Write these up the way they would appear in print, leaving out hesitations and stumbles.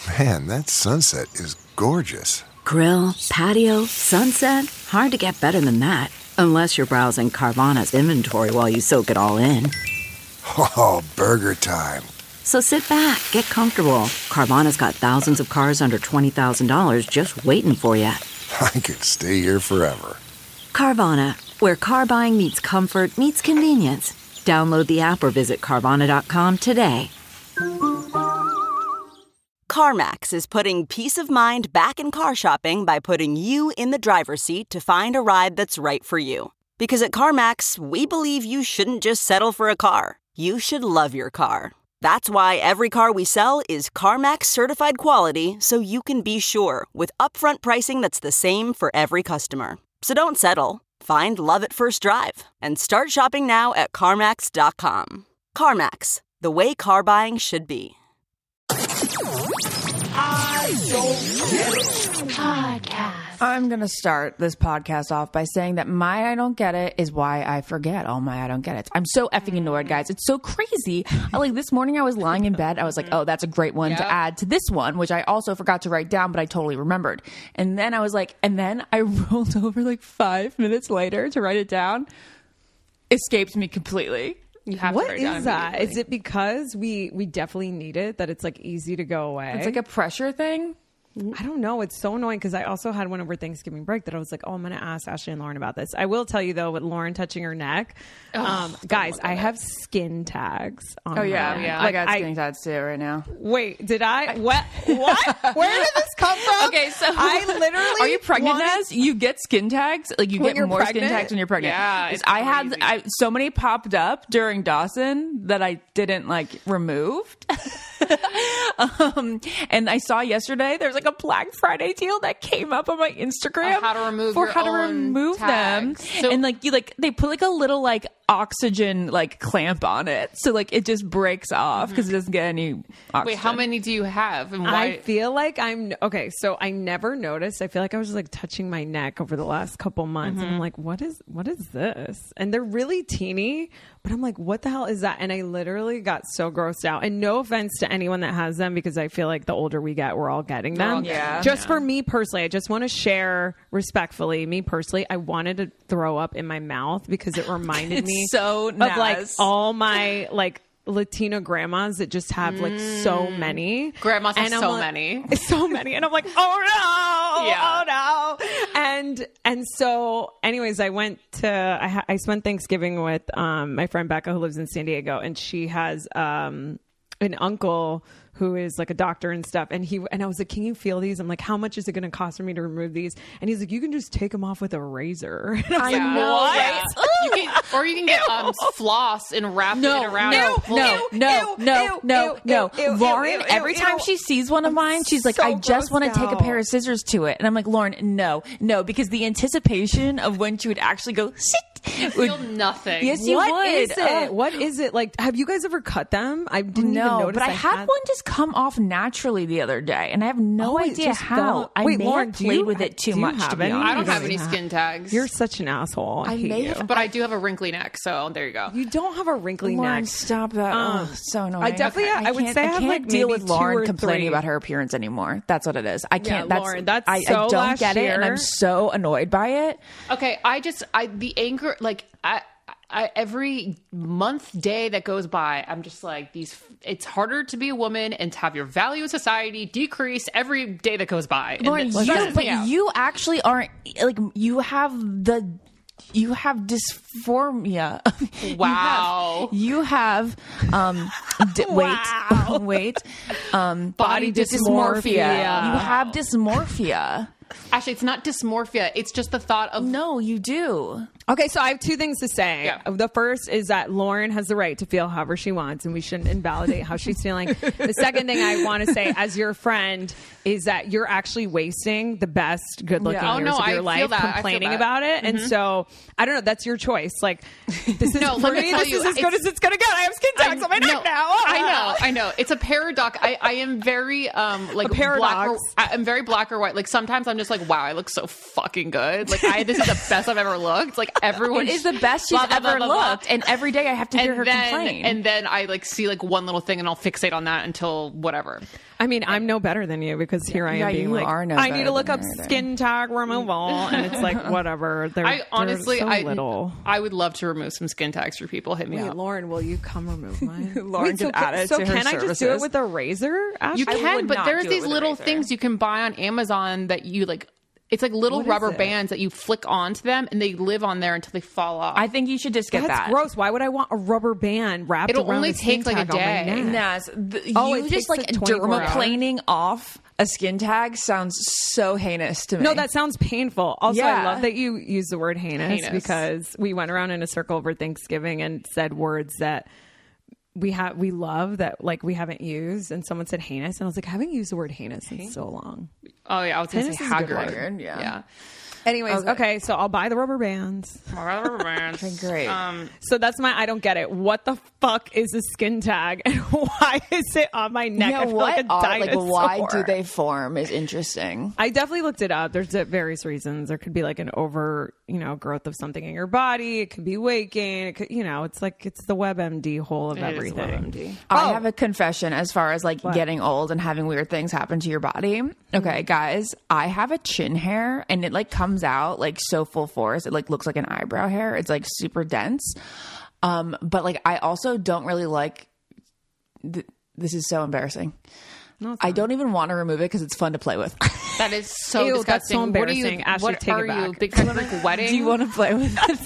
Man, that sunset is gorgeous. Grill, patio, sunset. Hard to get better than that. Unless you're browsing Carvana's inventory while you soak it all in. Oh, burger time. So sit back, get comfortable. Carvana's got thousands of cars under $20,000 just waiting for you. I could stay here forever. Carvana, where car buying meets comfort meets convenience. Download the app or visit Carvana.com today. CarMax is putting peace of mind back in car shopping by putting you in the driver's seat to find a ride that's right for you. Because at CarMax, we believe you shouldn't just settle for a car. You should love your car. That's why every car we sell is CarMax certified quality, so you can be sure with upfront pricing that's the same for every customer. So don't settle. Find love at first drive and start shopping now at CarMax.com. CarMax, the way car buying should be. Podcast. I'm going to start this podcast off by saying that my I don't get it is why I forget all my I don't get it. I'm so effing annoyed, guys. It's so crazy. This morning I was lying in bed. I was like, oh, that's a great one to add to this one, which I also forgot to write down, but I totally remembered. And then I was like, and then I rolled over like 5 minutes later to write it down. Escaped me completely. You have What to write it down is that? immediately. Is it because we definitely need it that it's like easy to go away? It's like a pressure thing. I don't know. It's so annoying because I also had one over Thanksgiving break that I was like, oh, I'm going to ask Ashley and Lauren about this. I will tell you though, with Lauren touching her neck, guys, I have skin tags on my neck. I got skin tags too right now. Wait, did I? What? Where did this come from? Okay, so I literally are you pregnant as you get skin tags? Like you When get you're more pregnant? skin tags when you're pregnant. Yeah, 'Cause it's I had crazy. so many popped up during Dawson that I didn't like removed. And I saw yesterday there's like a Black Friday deal that came up on my Instagram How to remove for your how to own remove them. tags. So- and they put like a little like oxygen like clamp on it, so like it just breaks off because it doesn't get any oxygen. Wait, how many do you have? And why? I feel like I'm okay. So I never noticed. I feel like I was just like touching my neck over the last couple months, and I'm like, what is this? And they're really teeny, but I'm like, what the hell is that? And I literally got so grossed out. And no offense to anyone that has them, because I feel like the older we get, we're all getting them. all getting them, Just for me personally, I just want to share respectfully. Me personally, I wanted to throw up in my mouth because it reminded me so of like nice. all my like Latina grandmas that just have like so many. Grandmas have And I'm so like- many. so many, and I'm like, oh no, Yeah. oh no. And so anyways, I went to I spent Thanksgiving with my friend Becca, who lives in San Diego, and she has an uncle who is like a doctor and stuff. And I was like, can you feel these? I'm like, how much is it going to cost for me to remove these? And he's like, you can just take them off with a razor. And I was like, know, what? right? You can, or you can get floss and wrap it around. No. Lauren, every time ew. she sees one of mine, she's like, so I just want to grossed take a out. pair of scissors to it. And I'm like, Lauren, no, because the anticipation of when she would actually go, sit. Feel nothing. Yes, you What would. is it? What is it? Like, have you guys ever cut them? I didn't even No, notice. but I had one just come off naturally the other day, and I have no Oh, it idea just how. fell- I Wait, may Lauren, have do played you- with it too do you much, have to be any? honest. I don't have any Yeah. skin tags. You're such an asshole. I hate may you. have- but I do have a wrinkly neck, so there you go. You don't have a wrinkly Lauren, neck. stop that. Oh, so annoying. I definitely- I would can't- say I have, can't like, deal maybe with Lauren 2 or complaining 3. about her appearance anymore. That's what it is. I can't. Lauren, that's I so don't last get it, and year. I'm so annoyed by it. Okay, the anger, like I every day that goes by, I'm just like it's harder to be a woman and to have your value in society decrease every day that goes by. And Lauren, it stresses me out. you actually aren't like you have dysphoria. Wow. You have wait. Body dysmorphia. dysmorphia. You have dysmorphia. Actually, it's not dysmorphia. It's just the thought of No, you do. Okay, so I have 2 things to say. Yeah. The first is that Lauren has the right to feel however she wants, and we shouldn't invalidate how she's feeling. The second thing I want to say, as your friend, is that you're actually wasting the best good-looking Yeah. Oh, years no, of I your feel life that. I feel complaining that. about it. And so, I don't know. That's your choice. Like, this is No, for let me me. tell This you, is as good it's- as it's going to get. I have skin tags on my neck now. I know. It's a paradox. I am very like A paradox. black or, I'm very black or white. Like sometimes I'm just like, wow, I look so fucking good. Like this is the best I've ever looked. Like everyone It is the best she's blah, blah, ever blah, blah, blah. looked, and every day I have to hear her complain. And then I like see like one little thing and I'll fixate on that until whatever. I mean, I'm no better than you because here I am being you like, are no I need better to look than up me either. skin tag removal, and it's like whatever. I honestly, so I little. I would love to remove some skin tags for people. Hit me Wait, up. Lauren, will you come remove mine? Lauren could add it so to her can I just do it services. with a razor? Ashley? You can, would but not there's do it these with a little razor. things you can buy on Amazon that you like. It's like little What is rubber it? bands that you flick onto them, and they live on there until they fall off. I think you should just get That's that. gross. Why would I want a rubber band wrapped It'll around only a skin take, like, a tag on my day. neck? Nas, Oh, you it just takes, like like, 24 hours. dermaplaning off a skin tag sounds so heinous to me. No, that sounds painful. Also, I Yeah. love that you use the word heinous, Heinous. because we went around in a circle over Thanksgiving and said words that we love that like we haven't used, and someone said heinous, and I was like, I haven't used the word heinous in so long. oh yeah, I was gonna Heinous say is a good haggard. word, yeah. yeah. Anyways, okay, so I'll buy the rubber bands. Rubber bands. Great. So that's I don't get it. What the fuck is a skin tag, and why is it on my neck? I feel like a dinosaur. why do they form is interesting. I definitely looked it up. There's various reasons. There could be like an over, growth of something in your body. It could be weight gain. It could, it's like it's the WebMD hole of everything. WebMD. I have a confession as far as like getting old and having weird things happen to your body. Okay, guys, I have a chin hair and it like comes out like so full force. It like looks like an eyebrow hair. It's like super dense. But like I also don't really like this is so embarrassing. I don't even want to remove it because it's fun to play with. That is so Ew, disgusting. that's so What are embarrassing. you? Ashley, what take are it back. you? Big like wedding? Do you want to play with it?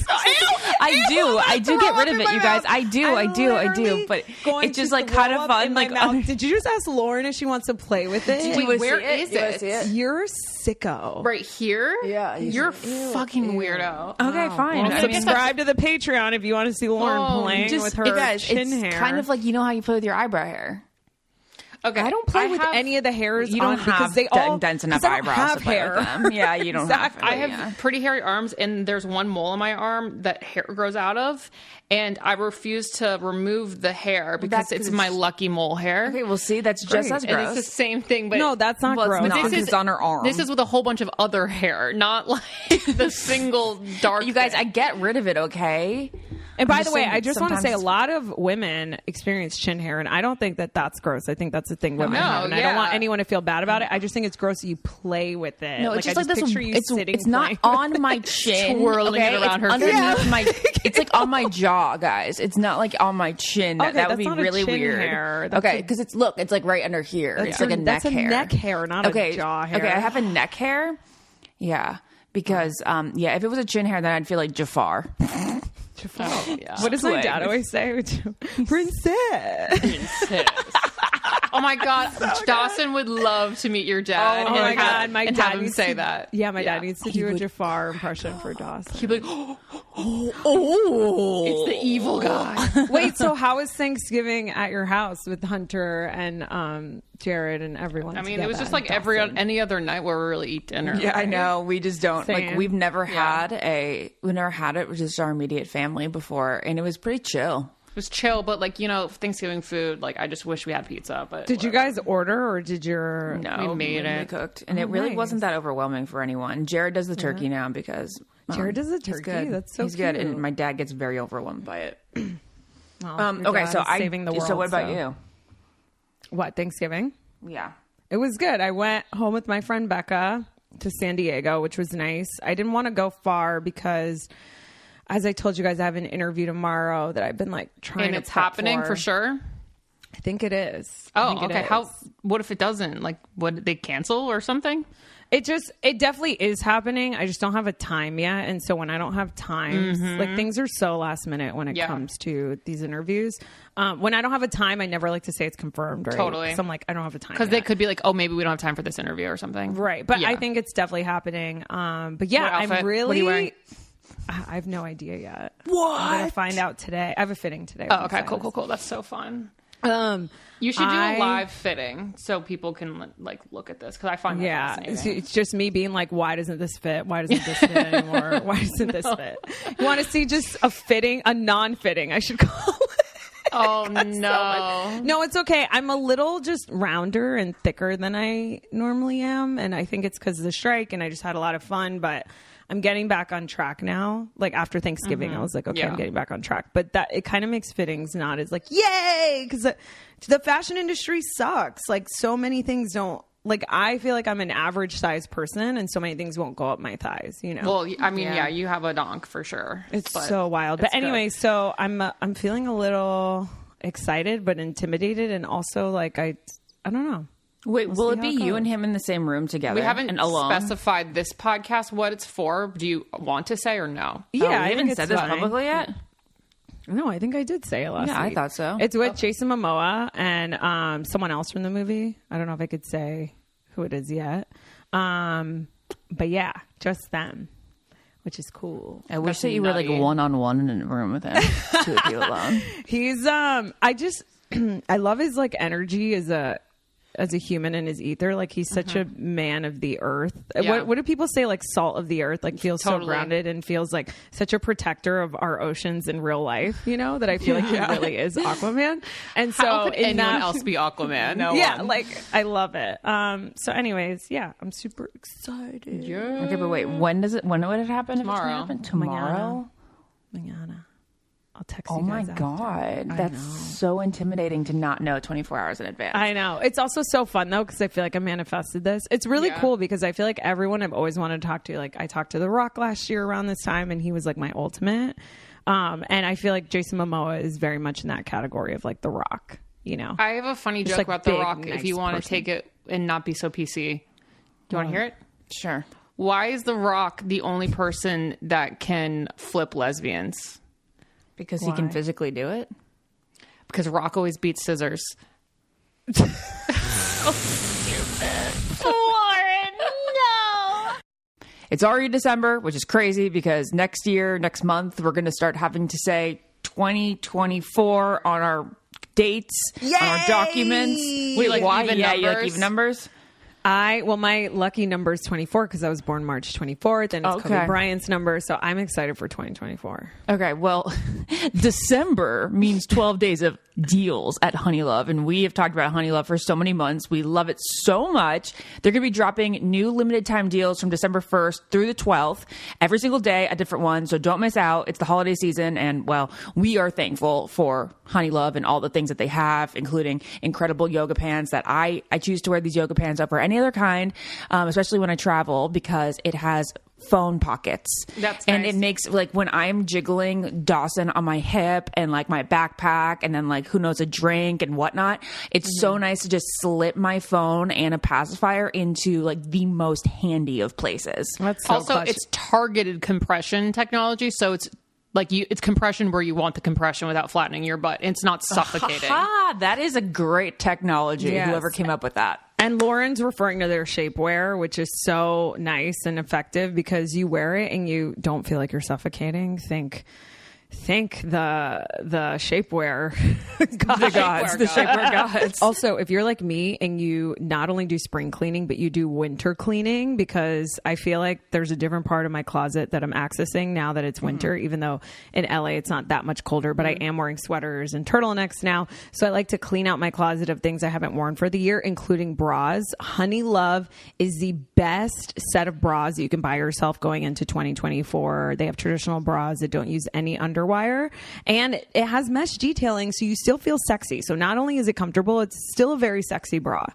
I do get rid of it, you guys. I do. But it's just like kind of fun. Like, did you just ask Lauren if she wants to play with it? Wait, where is it? You're a sicko. Right here? Yeah, You're a fucking weirdo. okay, fine. Well, Subscribe to the Patreon if you want to see Lauren Oh, playing with her Guys, chin it's hair. kind of like you know how you play with your eyebrow hair. Okay. I don't play with any of the hairs. You don't on because have they all dense enough 'cause I don't eyebrows have to play hair. with them. Yeah, you don't Exactly. have. I have pretty hairy arms, and there's one mole on my arm that hair grows out of, and I refuse to remove the hair because That's it's 'cause my lucky mole hair. Okay, well, see, that's just as And gross. it's the same thing, but No, that's not Well, it's gross. not. It's on her arm. This is with a whole bunch of other hair, not like the single dark. You guys, thing. I get rid of it, okay? And by I'm the way, saying I just want to say a sometimes- lot of women experience chin hair, and I don't think that that's gross. I think that's a thing women No, have, and I don't yeah. want anyone to feel bad about it. I just think it's gross that you play with it. No, like, it's just I like this. picture you sitting It's not playing on my chin, Twirling it okay? around her It's underneath face. my. It's like on my jaw, guys. It's not like on my chin. Okay, that would that's be not a really chin weird. hair. That's Okay, a- because it's like right under here. It's like a neck that's a hair. neck hair, not a jaw hair. Okay, I have a neck hair. Yeah, because if it was a chin hair, then I'd feel like Jafar. Oh, yeah. What does my Twig. dad always say? Princess. Oh my god, Dawson would love to meet your dad. Oh my and have- god, my and dad have him needs say to, that. Yeah, my dad needs to do a Jafar impression for Dawson. He'd be like, oh, it's the evil guy. Wait, so how was Thanksgiving at your house with Hunter and Jared and everyone? I mean, it was together? just like any other night where we really eat dinner. Yeah, I know. We just don't Same. like. We've never had it with just our immediate family before, and it was pretty chill. It was chill, but like, Thanksgiving food, like I just wish we had pizza. But Did you guys order, or did your? No, We made we it. cooked, and it really nice. wasn't that overwhelming for anyone. Jared does the turkey now because Jared does the he's turkey? good. That's so he's good, cute. and my dad gets very overwhelmed by it. Well, your Okay, dad so is saving the world. So what about you? What, Thanksgiving? Yeah. It was good. I went home with my friend Becca to San Diego, which was nice. I didn't want to go far because, as I told you guys, I have an interview tomorrow that I've been like trying and to it's prep happening for sure. I think it is. I think Oh, it okay. is. What if it doesn't? Like, would they cancel or something? It definitely is happening. I just don't have a time yet. And so when I don't have times, like things are so last minute when it Yeah. comes to these interviews. When I don't have a time, I never like to say it's confirmed. Right? Totally. So I'm like, I don't have a time. Because they yet. could be like, oh, maybe we don't have time for this interview or something. Right. But Yeah. I think it's definitely happening. But yeah, What outfit? I'm really. What are you wearing? I have no idea yet. What? I'm gonna find out today. I have a fitting today. Oh, okay. Cool. That's so fun. You should do a live fitting so people can like look at this because I find that Yeah, fascinating. it's just me being like, why doesn't this fit? Why doesn't this fit anymore? Why doesn't this fit? You want to see just a non-fitting, I should call it. Oh no. No, it's okay. I'm a little just rounder and thicker than I normally am. And I think it's because of the strike and I just had a lot of fun. But I'm getting back on track now. Like after Thanksgiving, I was like, okay, I'm getting back on track. But that it kind of makes fittings not as like, yay, because the fashion industry sucks. Like so many things don't. Like, I feel like I'm an average size person and so many things won't go up my thighs, you know? Well, I mean, yeah, you have a donk for sure. It's so wild. But anyway, so I'm feeling a little excited, but intimidated. And also like, I don't know. Wait, will it be you goes. and him in the same room together? We haven't and alone? specified this podcast what it's for. Do you want to say or no? Yeah, I I haven't think said it's this fine. publicly yet. No, I think I did say it last Yeah, I week. thought so. It's with Jason Momoa and someone else from the movie. I don't know if I could say who it is yet. But yeah, just them, which is cool. I wish that you were like one-on-one in a room with him, two of you alone. He's I just I love his like energy as a human and his ether. Like he's such a man of the earth. Yeah. What do people say? Like salt of the earth. Like feels so Totally. grounded and feels like such a protector of our oceans in real life. You know that I feel like he really is Aquaman. And so How could in anyone that- else be Aquaman? yeah, like I love it. So, anyways, yeah, I'm super excited. Okay, but wait, when would it happen? Tomorrow. If it's gonna happen? Tomorrow? Manana. I'll text Oh you my guys after. God. That's so intimidating to not know 24 hours in advance. I know. It's also so fun though because I feel like I manifested this. It's really cool because I feel like everyone I've always wanted to talk to, like I talked to The Rock last year around this time and he was like my ultimate. And I feel like Jason Momoa is very much in that category of like The Rock, you know. I have a funny Just, joke like, about The big, Rock if you nice want to person. take it and not be so PC. Do you want to hear it? Sure. Why is The Rock the only person that can flip lesbians? Because he can physically do it? Because Rock always beats scissors. It's already December, which is crazy because next month, we're going to start having to say 2024 on our dates, on our documents. Wait, like why? even Yeah, you like numbers? even numbers? My lucky number is 24 because I was born March 24th and it's Okay. Kobe Bryant's number. So I'm excited for 2024. Okay, well, December means 12 days of deals at Honeylove, and we have talked about Honeylove for so many months. We love it so much. They're going to be dropping new limited time deals from December 1st through the 12th. Every single day, a different one, so don't miss out. It's the holiday season, and, well, we are thankful for Honeylove and all the things that they have, including incredible yoga pants that I choose to wear these yoga pants over any other kind, especially when I travel, because it has phone pockets. That's and nice. it makes like when I'm jiggling Dawson on my hip and like my backpack and then like who knows a drink and whatnot, it's so nice to just slip my phone and a pacifier into like the most handy of places. That's so Also, clutch. it's targeted compression technology, so it's like it's compression where you want the compression without flattening your butt. It's not suffocating. That is a great technology. Yes. Whoever came up with that. And Lauren's referring to their shapewear, which is so nice and effective because you wear it and you don't feel like you're suffocating. Think the shapewear gods. The shapewear gods. Also, if you're like me and you not only do spring cleaning, but you do winter cleaning, because I feel like there's a different part of my closet that I'm accessing now that it's winter, even though in LA it's not that much colder, but I am wearing sweaters and turtlenecks now. So I like to clean out my closet of things I haven't worn for the year, including bras. Honeylove is the best set of bras that you can buy yourself going into 2024. They have traditional bras that don't use any underwire, and it has mesh detailing, so you still feel sexy. So not only is it comfortable, it's still a very sexy bra.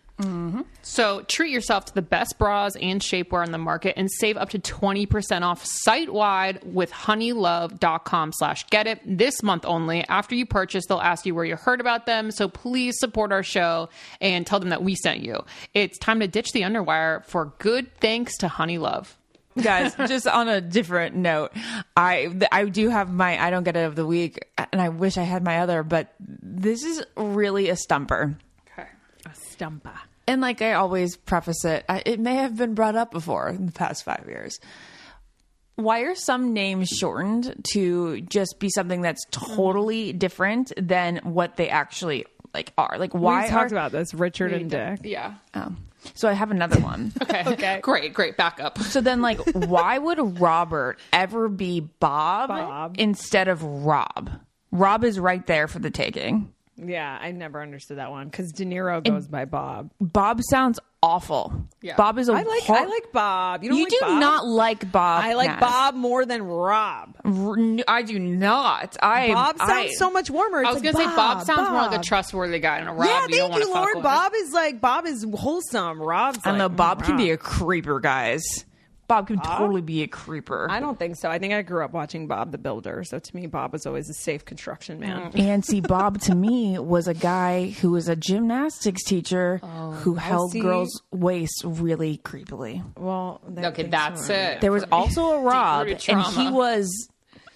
So treat yourself to the best bras and shapewear on the market and save up to 20% off site-wide with honeylove.com/getit this month only. After you purchase, they'll ask you where you heard about them. So please support our show and tell them that we sent you. It's time to ditch the underwire for good thanks to Honeylove. Guys, just on a different note, I do have my I don't get it of the week, and I wish I had my other, but this is really a stumper. Okay. A stumpa. And like I always preface it, it may have been brought up before in the past 5 years. Why are some names shortened to just be something that's totally different than what they actually like are? Like why We talked about this, Richard and Dick. Yeah. So I have another one. Okay. Great. Back up. So then, like, why would Robert ever be Bob instead of Rob? Rob is right there for the taking. Yeah, I never understood that one because De Niro goes by Bob. Bob sounds awful. Yeah. Bob is a I like Bob. You don't like do Bob? not like Bob. I like Naz. Bob more than Rob. I do not. Bob sounds so much warmer. It's I was like, going to say Bob sounds more like a Bob. trustworthy guy, and a Rob Yeah, you don't thank want you, to fuck Lord. with. Bob is wholesome. Rob's I don't know. like, Bob can be Rob. a creeper, guys. Bob can totally be a creeper. I don't think so. I think I grew up watching Bob the Builder, so to me, Bob was always a safe construction man. And see, Bob to me was a guy who was a gymnastics teacher who held see. girls' waists really creepily. Well, Okay, that's it. There was also a Rob, Deep-rooted and he trauma. was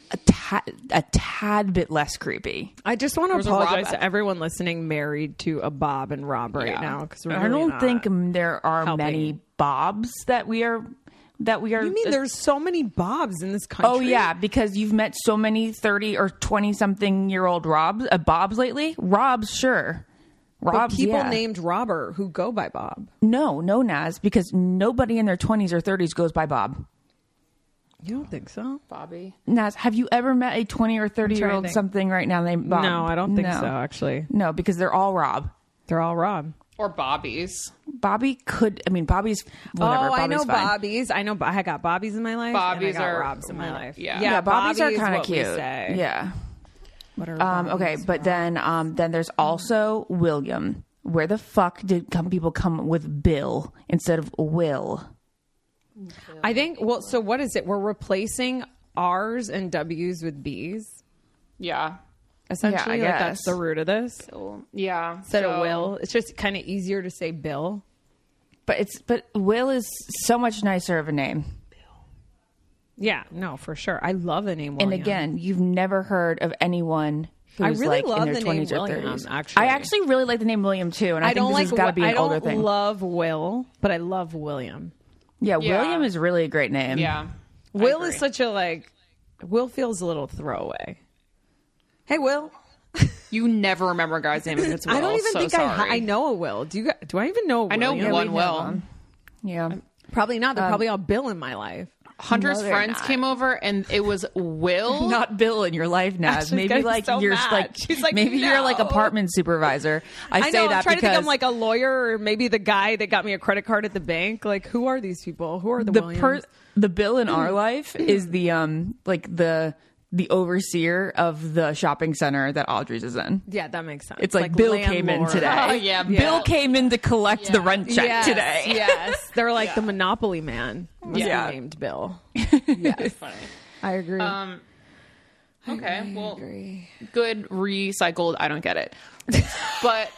a tad bit less creepy. I just want to There's a Rob- apologize to everyone listening married to a Bob and Rob right now because I don't think there are helping. many Bobs that we are. You mean there's so many Bobs in this country? Oh yeah, because you've met so many 30 or 20 something year old Bobs lately. Robs, sure. But Robs, people yeah. named Robert who go by Bob. No, Naz, because nobody in their 20s or 30s goes by Bob. You don't think so? Bobby. Naz, have you ever met a 20 or 30 year old think. something right now named Bob? No, I don't think No. so, actually. No, because they're all Rob. They're all Rob. Or Bobby's. Bobby's whatever. Oh, Bobby's I know fine. Bobby's. I know I got Bobby's in my life. Bobby's and I got are- Rob's in my life. yeah. Yeah, Bobby's are Bobby is kind of what we cute. say. Yeah. What are Okay, Bobby's? but then there's also William. Where the fuck did people come with Bill instead of Will? I think, well, so what is it? We're replacing R's and W's with B's. Yeah. Essentially, Yeah, I like that's guess. the root of this. Yeah. Instead so- of Will, it's just kind of easier to say Bill. But Will is so much nicer of a name. Yeah, no, for sure. I love the name And William. again, you've never heard of anyone who's I really like love in their the name 20s or William, 30s. actually. I actually really like the name William too, and I, think don't this like has got to be an I don't older thing. love Will, but I love William. Yeah, Yeah. William is really a great name. Yeah. Will agree. is such a Will feels a little throwaway. Hey, Will. You never remember a guy's name if it's Will. I don't even so think sorry. I know a Will. Do I even know a I know William? one Will. Yeah. Probably not. They're probably all Bill in my life. Hunter's No, they're friends not. came over and it was Will. Not Bill in your life, Naz. She's Maybe getting like so you're mad. like She's like, maybe you're like no. apartment supervisor. I say know. that I'm trying because to think I'm like a lawyer or maybe the guy that got me a credit card at the bank. Like, who are these people? Who are the Williams? the Bill in our life is the overseer of the shopping center that Audrey's is in. Yeah, that makes sense. It's like Bill came in landlord. today. Oh, yeah, Bill came in to collect the rent check Yes, today. Yes, they're like the Monopoly man. Must Yeah. be named Bill. Yes. Funny. I agree. Okay, well, good recycled. I don't get it. But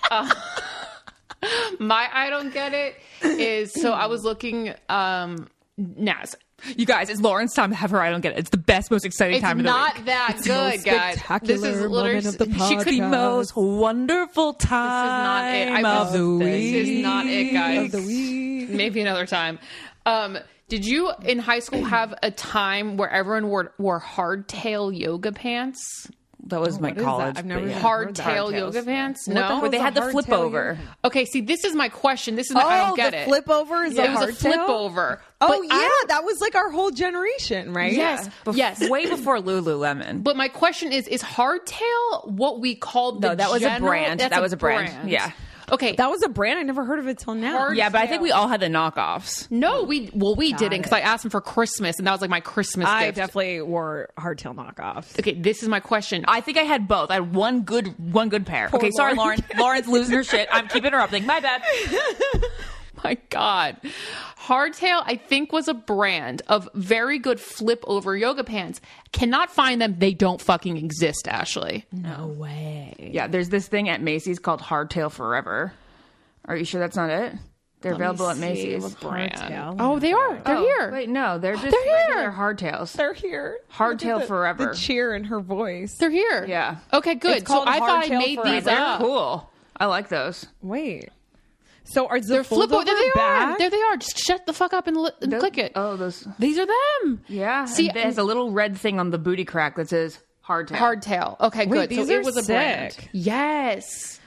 my I don't get it is, so I was looking, Naz. You guys, it's Lauren's time to have her. I don't get it. It's the best, most exciting It's time of the not week. that good, guys. This is spectacular literally moment of the she could The most wonderful time of the week. This is not it, guys. Of the week. Maybe another time. Did you in high school have a time where everyone wore hardtail yoga pants? That was my what is college. that? I've never but yeah. heard that. Hardtail yoga pants? What the No. hell Where they is had a the flip hardtail over. yoga? Okay, see, this is my question. This is I don't get the it. flip over is It a was a flip hardtail? over. Oh But yeah, that was like our whole generation, right? Yes. Yes. Way before Lululemon. But my question is hardtail what we called the No, that was a general- brand. That's That was a brand. Yeah. Okay. That was a brand I never heard of it till now. Hard- Yeah, but I think we all had the knockoffs. no, we didn't because I asked him for Christmas and that was like my Christmas I gift. definitely wore hardtail knockoffs. Okay, this is my question. I think I had both. I had one good pair. Okay, sorry, Lauren. Lauren's losing her shit. I'm keep interrupting. My bad. My God. Hardtail, I think, was a brand of very good flip over yoga pants. Cannot find them. They don't fucking exist, Ashley. No way. Yeah, there's this thing at Macy's called Hardtail Forever. Are you sure that's not it? They're available at Macy's. Hardtail. Oh, they are. They're here. Wait, no, they're just They're here. regular hardtails. They're here. Hardtail Look at Forever. The cheer in her voice. They're here. Yeah. Okay, good. It's So called I thought I Hardtail made these Forever. up. Cool. I like those. Wait. So are They're the flip fold over. There they back? are. There they are. Just shut the fuck up and click it. Oh, those. These are them. Yeah. See, and there's a little red thing on the booty crack that says Hardtail. Hardtail. Okay, good. these So are it was a brand. sick. Yes.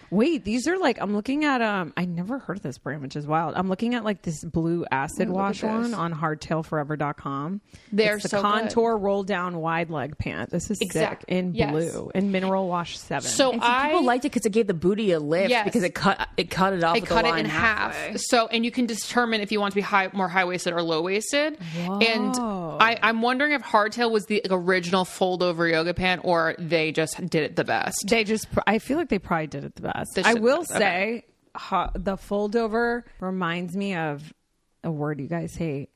Wait, these are like, I'm looking at, I never heard of this brand, which is wild. I'm looking at like this blue acid wash one on hardtailforever.com. They're it's the so contour roll down wide leg pant. This is sick in blue and mineral wash 7. So people liked it because it gave the booty a lift because it cut it off. It cut it in half. So, and you can determine if you want to be more high waisted or low waisted. And I'm wondering if hardtail was the original fold over yoga pant, or they just did it the best. I feel like they probably did it the best. I will say the fold over reminds me of a word you guys hate.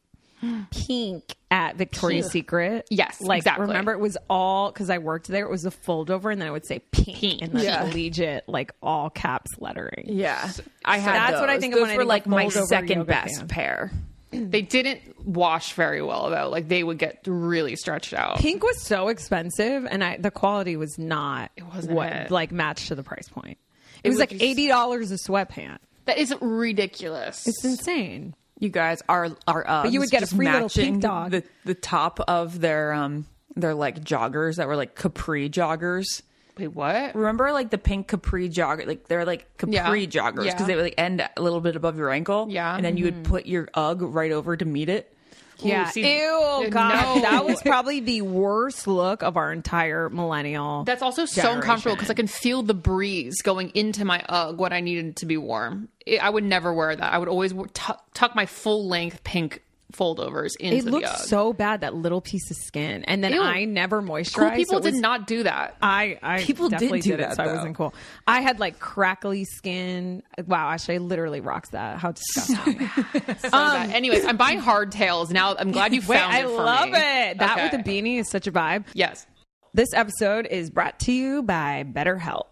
Pink at Victoria's Secret. Yes, like exactly. Remember, it was all because I worked there. It was a fold over, and then it would say pink and then collegiate, like all caps lettering. Yeah, I had. That's those. what I think. Those of were like my second second best pair. They didn't wash very well though. Like they would get really stretched out. Pink was so expensive, and the quality was not. It wasn't like matched to the price point. It was like $80 a sweatpant. That is ridiculous. It's insane. You guys are but you would get a free little pink dog. The top of their like joggers that were like capri joggers. Wait, what? Remember like the pink capri jogger? Like they're like capri joggers because they would like end a little bit above your ankle. Yeah, and then you would put your UGG right over to meet it. Yeah. Ew, God. No. That was probably the worst look of our entire millennial. That's also so uncomfortable because I can feel the breeze going into my UGG when I needed to be warm. I would never wear that. I would always tuck my full length pink foldovers into the UGG. It looked so bad, that little piece of skin. And then I never moisturized. Cool people did not do that. I people definitely did it, that, so though. I wasn't cool. I had like crackly skin. Wow, Ashley literally rocks that. How disgusting. Anyways, I'm buying hardtails now. I'm glad you found it for me. I love it. That Okay. with a beanie is such a vibe. Yes. This episode is brought to you by BetterHelp.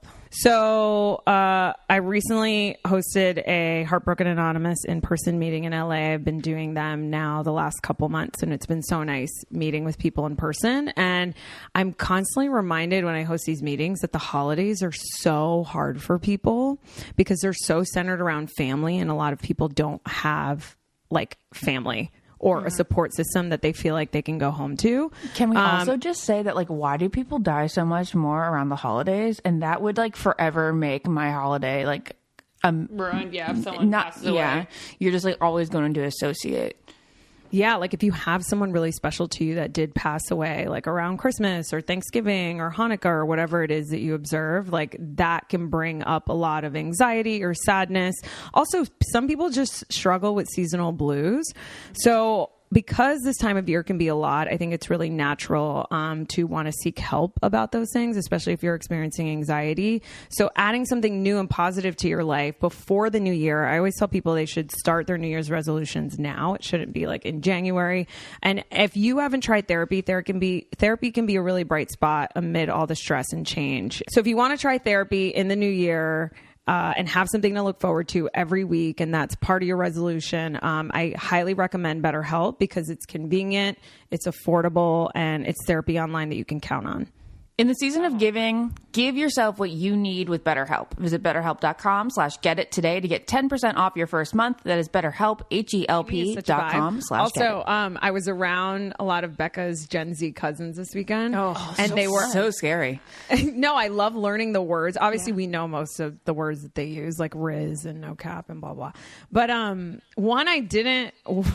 So I recently hosted a Heartbroken Anonymous in-person meeting in LA. I've been doing them now the last couple months, and it's been so nice meeting with people in person. And I'm constantly reminded when I host these meetings that the holidays are so hard for people because they're so centered around family, and a lot of people don't have like family or a support system that they feel like they can go home to. Can we also just say that, like, why do people die so much more around the holidays? And that would, like, forever make my holiday, like, ruined. Yeah, if someone passes away. Yeah, you're just, like, always going to associate. Yeah, like if you have someone really special to you that did pass away, like around Christmas or Thanksgiving or Hanukkah or whatever it is that you observe, like that can bring up a lot of anxiety or sadness. Also, some people just struggle with seasonal blues. So because this time of year can be a lot, I think it's really natural to want to seek help about those things, especially if you're experiencing anxiety. So adding something new and positive to your life before the new year, I always tell people they should start their New Year's resolutions now. It shouldn't be like in January. And if you haven't tried therapy can be a really bright spot amid all the stress and change. So if you want to try therapy in the new year, and have something to look forward to every week, and that's part of your resolution, I highly recommend BetterHelp because it's convenient, it's affordable, and it's therapy online that you can count on. In the season of giving, give yourself what you need with BetterHelp. Visit BetterHelp.com/getit today to get 10% off your first month. That is BetterHelp, HELP.com/get. Also, I was around a lot of Becca's Gen Z cousins this weekend. And they were so scary. No, I love learning the words. Obviously, we know most of the words that they use, like Riz and no cap and blah, blah. But one I didn't...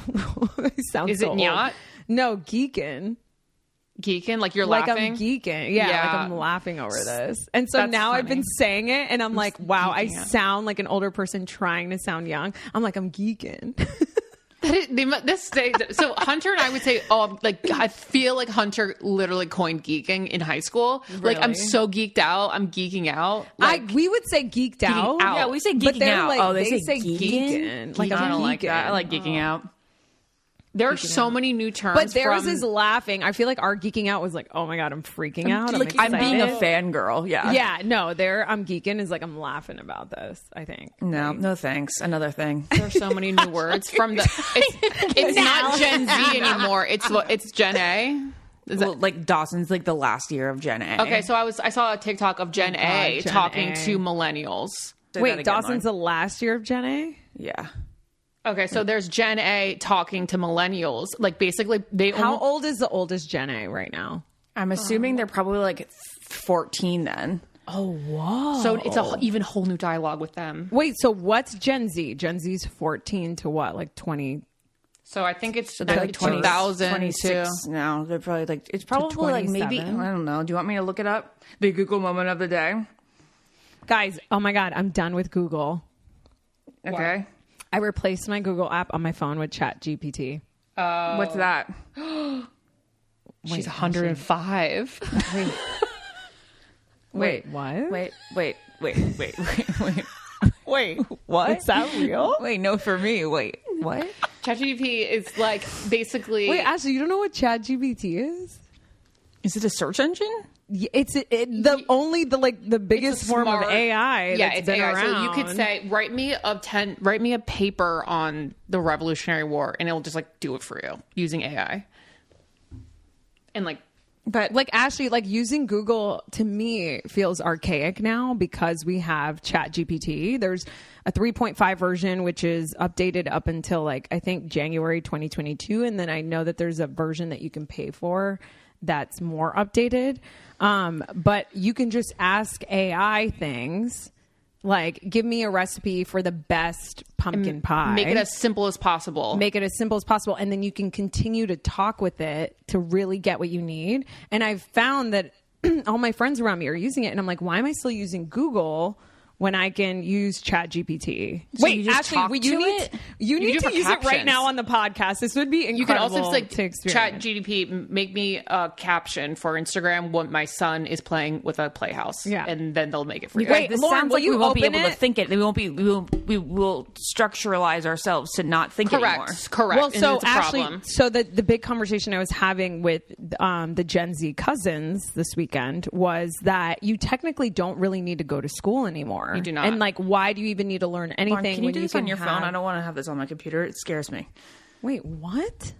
sounds Is so it old. Nyat? No, geekin'. Geeking? Like you're Like laughing? I'm geeking. Yeah, like I'm laughing over this. And so That's now I've funny. been saying it and I'm like, wow, I geeking out. sound like an older person trying to sound young. I'm like, I'm geeking. So Hunter and I would say, like I feel like Hunter literally coined geeking in high school. Like I'm so geeked out. I'm geeking out. Like we would say geeked out. out. Yeah, we say But geeking they're out. like, They say geeking. Like, I I'm don't like that. I geeking. like geeking out. there are so many new terms. But theirs from, is laughing. I feel like our geeking out was like, oh my God, I'm freaking out. Like, I'm I'm being a excited. fangirl. Yeah. Yeah, no, I'm geeking is like, I'm laughing about this, I think. No thanks. Another thing. There are so many new words from the. It's not Gen Z anymore. It's Gen A. Well, like Dawson's like the last year of Gen A. Okay, so I saw a TikTok of Gen A Gen talking A. to millennials. Say that Wait, again, Dawson's Lauren. the last year of Gen A? Yeah. Okay, so there's Gen A talking to millennials. Like basically, How old is the oldest Gen A right now? I'm assuming they're probably like 14 then. Oh, whoa. So it's a even whole new dialogue with them. Wait, so what's Gen Z? Gen Z's 14 to what? Like 20? So I think it's So they're like 2000 26 now. They're probably like, it's probably like maybe, I 27? don't know. Do you want me to look it up? The Google moment of the day. Guys, oh my God, I'm done with Google. Okay. I replaced my Google app on my phone with ChatGPT. What's that? She's 105. Wait, What? wait. Wait, what? Is that real? Wait, no, for me. Wait, what? ChatGPT is like basically. Wait, Ashley, you don't know what ChatGPT is? Is it a search engine? It's the biggest form of smart- AI. Yeah, that's it's been AI. around. So you could say, write me a paper on the Revolutionary War, and it'll just like do it for you using AI. And like, But like Ashley, like using Google to me feels archaic now because we have ChatGPT. There's a 3.5 version which is updated up until like I think January 2022, and then I know that there's a version that you can pay for that's more updated. But you can just ask AI things like, give me a recipe for the best pumpkin pie. make it as simple as possible. Make it as simple as possible, and then you can continue to talk with it to really get what you need. And I've found that all my friends around me are using it, and I'm like, why am I still using Google when I can use ChatGPT? So Wait, you just Ashley, talk you to need it? you You need do to for use it right captions. now on the podcast. This would be incredible. You can also just like to chat experience. GDP, make me a caption for Instagram when my son is playing with a playhouse. Yeah. And then they'll make it for you. Wait, This Lauren, sounds will like you we won't be open able to it? think it. We will structuralize ourselves to not think anymore. Correct. Well, And so it's a Ashley, problem. so the big conversation I was having with the Gen Z cousins this weekend was that you technically don't really need to go to school anymore. You do not. And like, why do you even need to learn anything? Lauren, can you when do this on your phone? have- I don't want to have this on my computer. It scares me. Wait, what?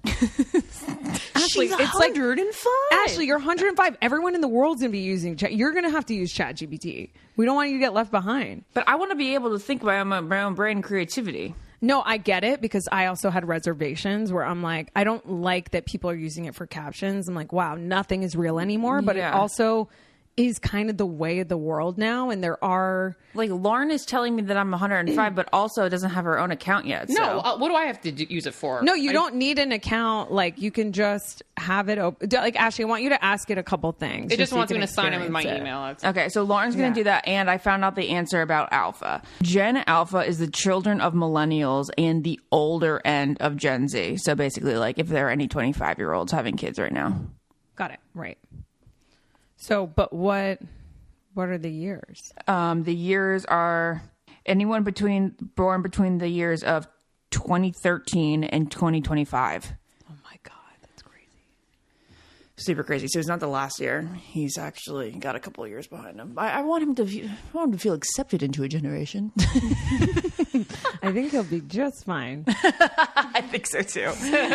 Ashley, She's it's like 105. Ashley, you're 105. Everyone in the world's gonna be using Chat. You're gonna have to use ChatGPT. We don't want you to get left behind. But I want to be able to think by my own brain and creativity. No, I get it because I also had reservations where I'm like, I don't like that people are using it for captions. I'm like, wow, nothing is real anymore. But it Yeah. also is kind of the way of the world now. And there are. Like Lauren is telling me that I'm 105, but also doesn't have her own account yet. No, so. what do I have to use it for? No, you don't need an account. Like, you can just have it open. Like, Ashley, I want you to ask it a couple things. It just so you wants me can to sign in with my experience it. email. That's- Okay, so Lauren's going to do that, and I found out the answer about Alpha. Gen Alpha is the children of millennials and the older end of Gen Z. So basically, like, if there are any 25-year-olds having kids right now. Got it. Right. So, but what are the years? The years are anyone born between the years of 2013 and 2025. Oh my God, that's crazy. Super crazy. So it's not the last year. He's actually got a couple of years behind him. I want him to feel accepted into a generation. I think he'll be just fine. I think so too.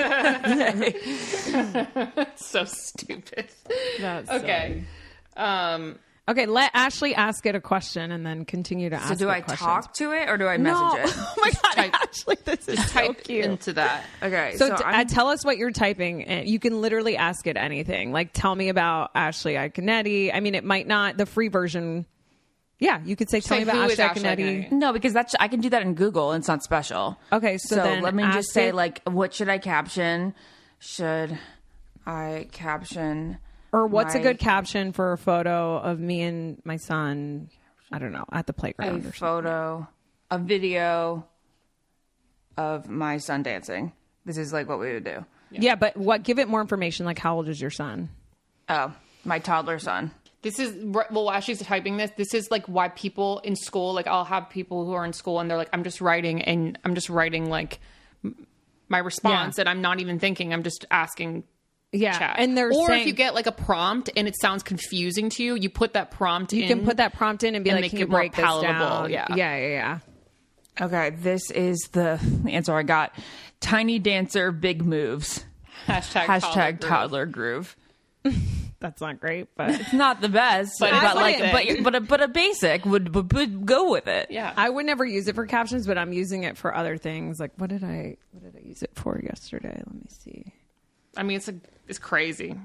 so stupid. That's Okay. Okay, let Ashley ask it a question and then continue to ask So do it I questions. talk to it or do I No. message it? Oh my God, type- Ashley, this is so Type cute. into that. Okay, So I'm- tell us what you're typing. And you can literally ask it anything. Like, tell me about Ashley Iaconetti. I mean, it might not, the free version. Yeah, you could say, tell Say, me about who is Ashley Ashley Iaconetti. Iaconetti? No, because I can do that in Google and it's not special. Okay, so then let me ask just say, it- like, what should I caption? Should I caption? Or what's a my- good caption for a photo of me and my son, I don't know, at the playground or something? photo, a video of my son dancing. This is like what we would do. Yeah, but give it more information. Like, how old is your son? Oh, my toddler son. This is, well, as she's typing this is like why people in school, like I'll have people who are in school and they're like, I'm just writing like my response Yeah. and I'm not even thinking, I'm just asking Yeah, chat. and they're or saying, if you get like a prompt and it sounds confusing to you, you put that prompt in. you can put that prompt in and be and like, make can it you more break this palatable, down? yeah. Yeah. Okay, this is the answer I got. Tiny dancer, big moves. Hashtag toddler groove. That's not great, but It's not the best, but a basic would go with it. Yeah. I would never use it for captions, but I'm using it for other things. Like, what did I use it for yesterday? Let me see. I mean, it's crazy.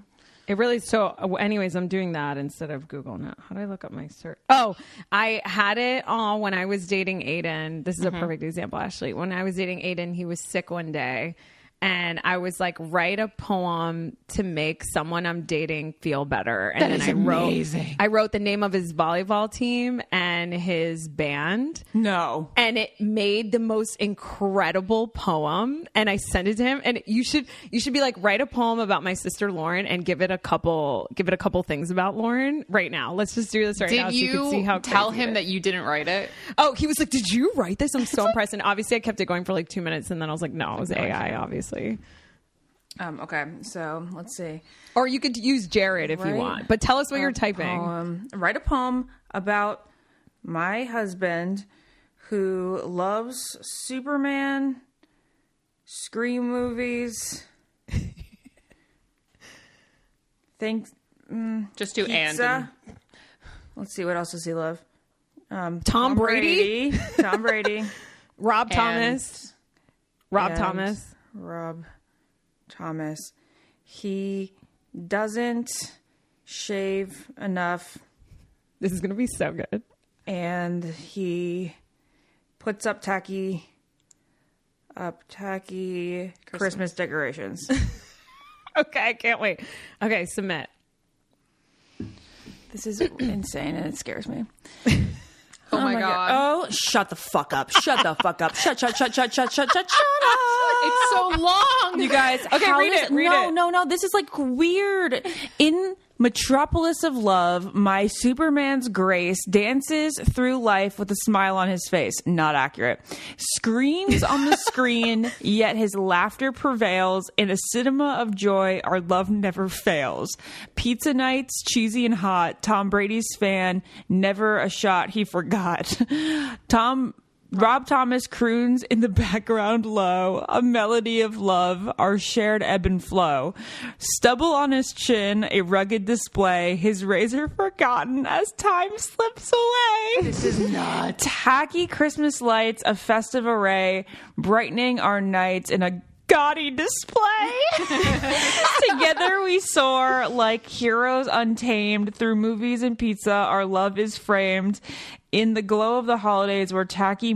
It really, so anyways, I'm doing that instead of Google now. How do I look up my search? Oh, I had it all when I was dating Aiden. This is a perfect example, Ashley. When I was dating Aiden, he was sick one day. And I was like, write a poem to make someone I'm dating feel better. And then I wrote the name of his volleyball team and his band. No. And it made the most incredible poem. And I sent it to him. And you should be like, write a poem about my sister Lauren and give it a couple things about Lauren right now. Let's just do this right now so you can see how tell crazy him that you didn't write it? Oh, he was like, did you write this? I'm so impressed. And obviously I kept it going for like 2 minutes. And then I was like, no, it was AI, obviously. Okay, so let's see. Or you could use Jared if you want. But tell us what you're typing. Write a poem about my husband who loves Superman, Scream movies. Just do pizza. And let's see, what else does he love? Tom Brady. Tom Brady. Rob Thomas. He doesn't shave enough. This is going to be so good. And he puts up tacky Christmas decorations. Okay, I can't wait. Okay, submit. This is insane and it scares me. Oh my God. Oh, shut the fuck up. Shut the fuck up. Shut up. It's so long. You guys, okay, read it. No. This is like weird. In Metropolis of Love, my Superman's Grace dances through life with a smile on his face. Not accurate. Screams on the screen, yet his laughter prevails. In a cinema of joy, our love never fails. Pizza nights, cheesy and hot. Tom Brady's fan, never a shot he forgot. Rob Thomas croons in the background low, a melody of love, our shared ebb and flow. Stubble on his chin, a rugged display, his razor forgotten as time slips away. This is nuts. Tacky Christmas lights, a festive array, brightening our nights in a gaudy display. Together we soar like heroes untamed. Through movies and pizza, our love is framed. In the glow of the holidays, where tacky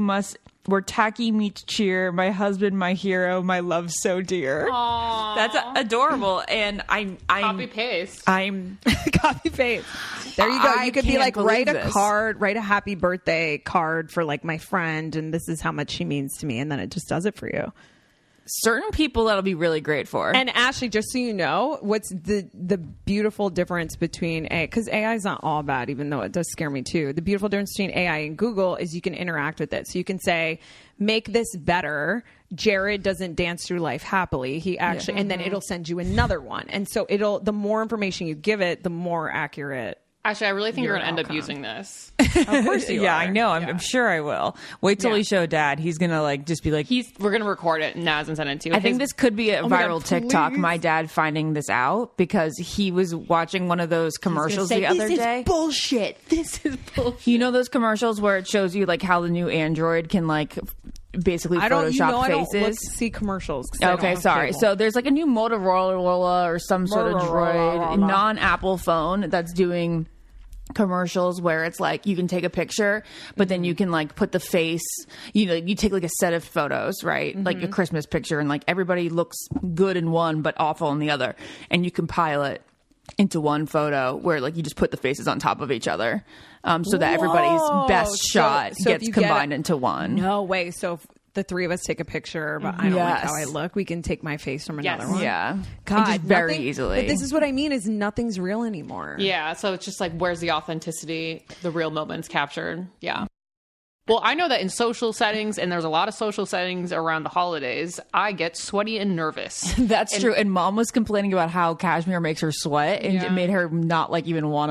meets cheer, my husband, my hero, my love so dear. Aww. That's adorable. And I'm copy paste. I'm copy paste. There you go. You could be like, write a card, write a happy birthday card for like my friend, and this is how much she means to me, and then it just does it for you. Certain people that'll be really great for. And Ashley, just so you know, what's the beautiful difference between because AI is not all bad, even though it does scare me too. The beautiful difference between AI and Google is you can interact with it. So you can say, make this better. Jared doesn't dance through life happily. He actually, and then it'll send you another one. And so the more information you give it, the more accurate. Actually, I really think you're going to end up using this. Of course you are. I know. I'm sure I will. Wait till we show Dad. He's going to like just be like... We're going to record it Naz and send it to you. I think this could be a viral TikTok, my dad finding this out, because he was watching one of those commercials the other day. This is bullshit. You know those commercials where it shows you like how the new Android can like... basically Photoshop faces. See commercials. Okay, sorry. So there's like a new Motorola or some sort of Droid, non-Apple phone that's doing commercials where it's like you can take a picture, but then you can like put the face, you take like a set of photos, right? Like a Christmas picture, and like everybody looks good in one but awful in the other, and you compile it into one photo where like you just put the faces on top of each other, so that everybody's best shot gets combined into one. No way. So if the three of us take a picture, but I don't like how I look, we can take my face from another one. Yeah. God, just very easily. But this is what I mean, is nothing's real anymore. Yeah. So it's just like, where's the authenticity? The real moments captured. Yeah. Well, I know that in social settings, and there's a lot of social settings around the holidays, I get sweaty and nervous. That's true. And Mom was complaining about how cashmere makes her sweat, and it made her not like even want to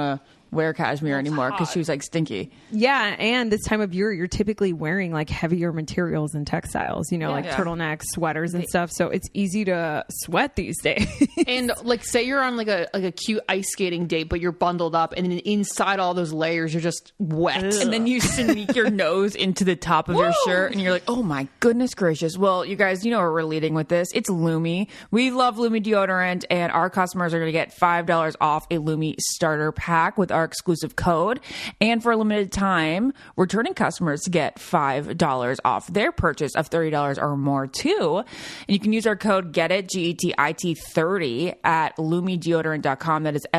wear cashmere anymore because she was like stinky. Yeah, and this time of year, you're typically wearing like heavier materials and textiles, you know, like turtlenecks, sweaters, and stuff. So it's easy to sweat these days. And like, say you're on like a cute ice skating date, but you're bundled up, and then inside all those layers, you're just wet. And then you sneak your nose into the top of your shirt, and you're like, oh my goodness gracious. Well, you guys, you know where we're leading with this. It's Lumi. We love Lumi deodorant, and our customers are going to get $5 off a Lumi starter pack with our exclusive code. And for a limited time, returning customers to get $5 off their purchase of $30 or more too. And you can use our code GETIT, GETIT 30 at lumideodorant.com. That is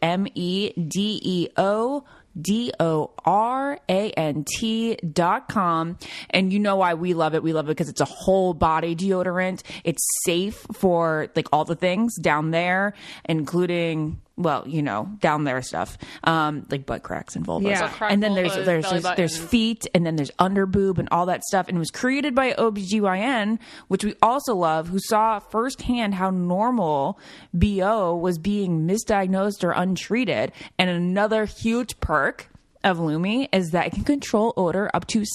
LumiDeodorant.com. And you know why we love it. We love it because it's a whole body deodorant. It's safe for like all the things down there, including, well, you know, down there stuff, like butt cracks and vulvas. Yeah. So And then vulvas, there's feet, and then there's under boob and all that stuff. And it was created by OBGYN, which we also love, who saw firsthand how normal BO was being misdiagnosed or untreated. And another huge perk of Lumi is that it can control odor up to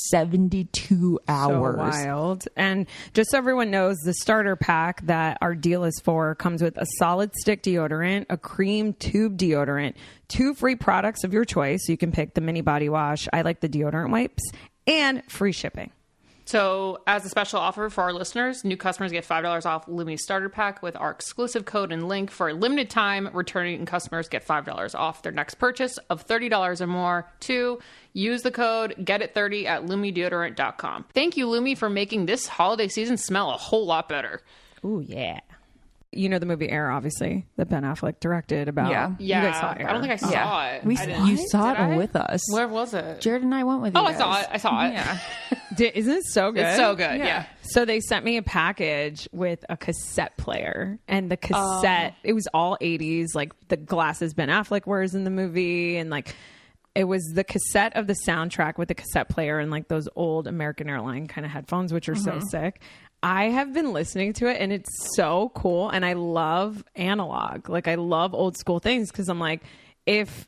72 hours. So wild. And just so everyone knows, the starter pack that our deal is for comes with a solid stick deodorant, a cream tube deodorant, 2 free products of your choice. So you can pick the mini body wash, I like the deodorant wipes, and free shipping. So, as a special offer for our listeners, new customers get $5 off Lumi Starter Pack with our exclusive code and link. For a limited time, returning customers get $5 off their next purchase of $30 or more. 2, use the code GETIT30 at lumideodorant.com. Thank you, Lumi, for making this holiday season smell a whole lot better. Ooh, yeah. You know the movie Air, obviously, that Ben Affleck directed about. Yeah. You guys saw Air. I don't think I saw it. You saw it with us. Where was it? Jared and I went with you. Oh, I saw it. I saw it. Yeah. Isn't it so good? It's so good, yeah. So they sent me a package with a cassette player, and the cassette, it was all 80s, like the glasses Ben Affleck wears in the movie, and like it was the cassette of the soundtrack with the cassette player and like those old American Airlines kind of headphones, which are so sick. I have been listening to it, and it's so cool, and I love analog. Like I love old school things because I'm like, if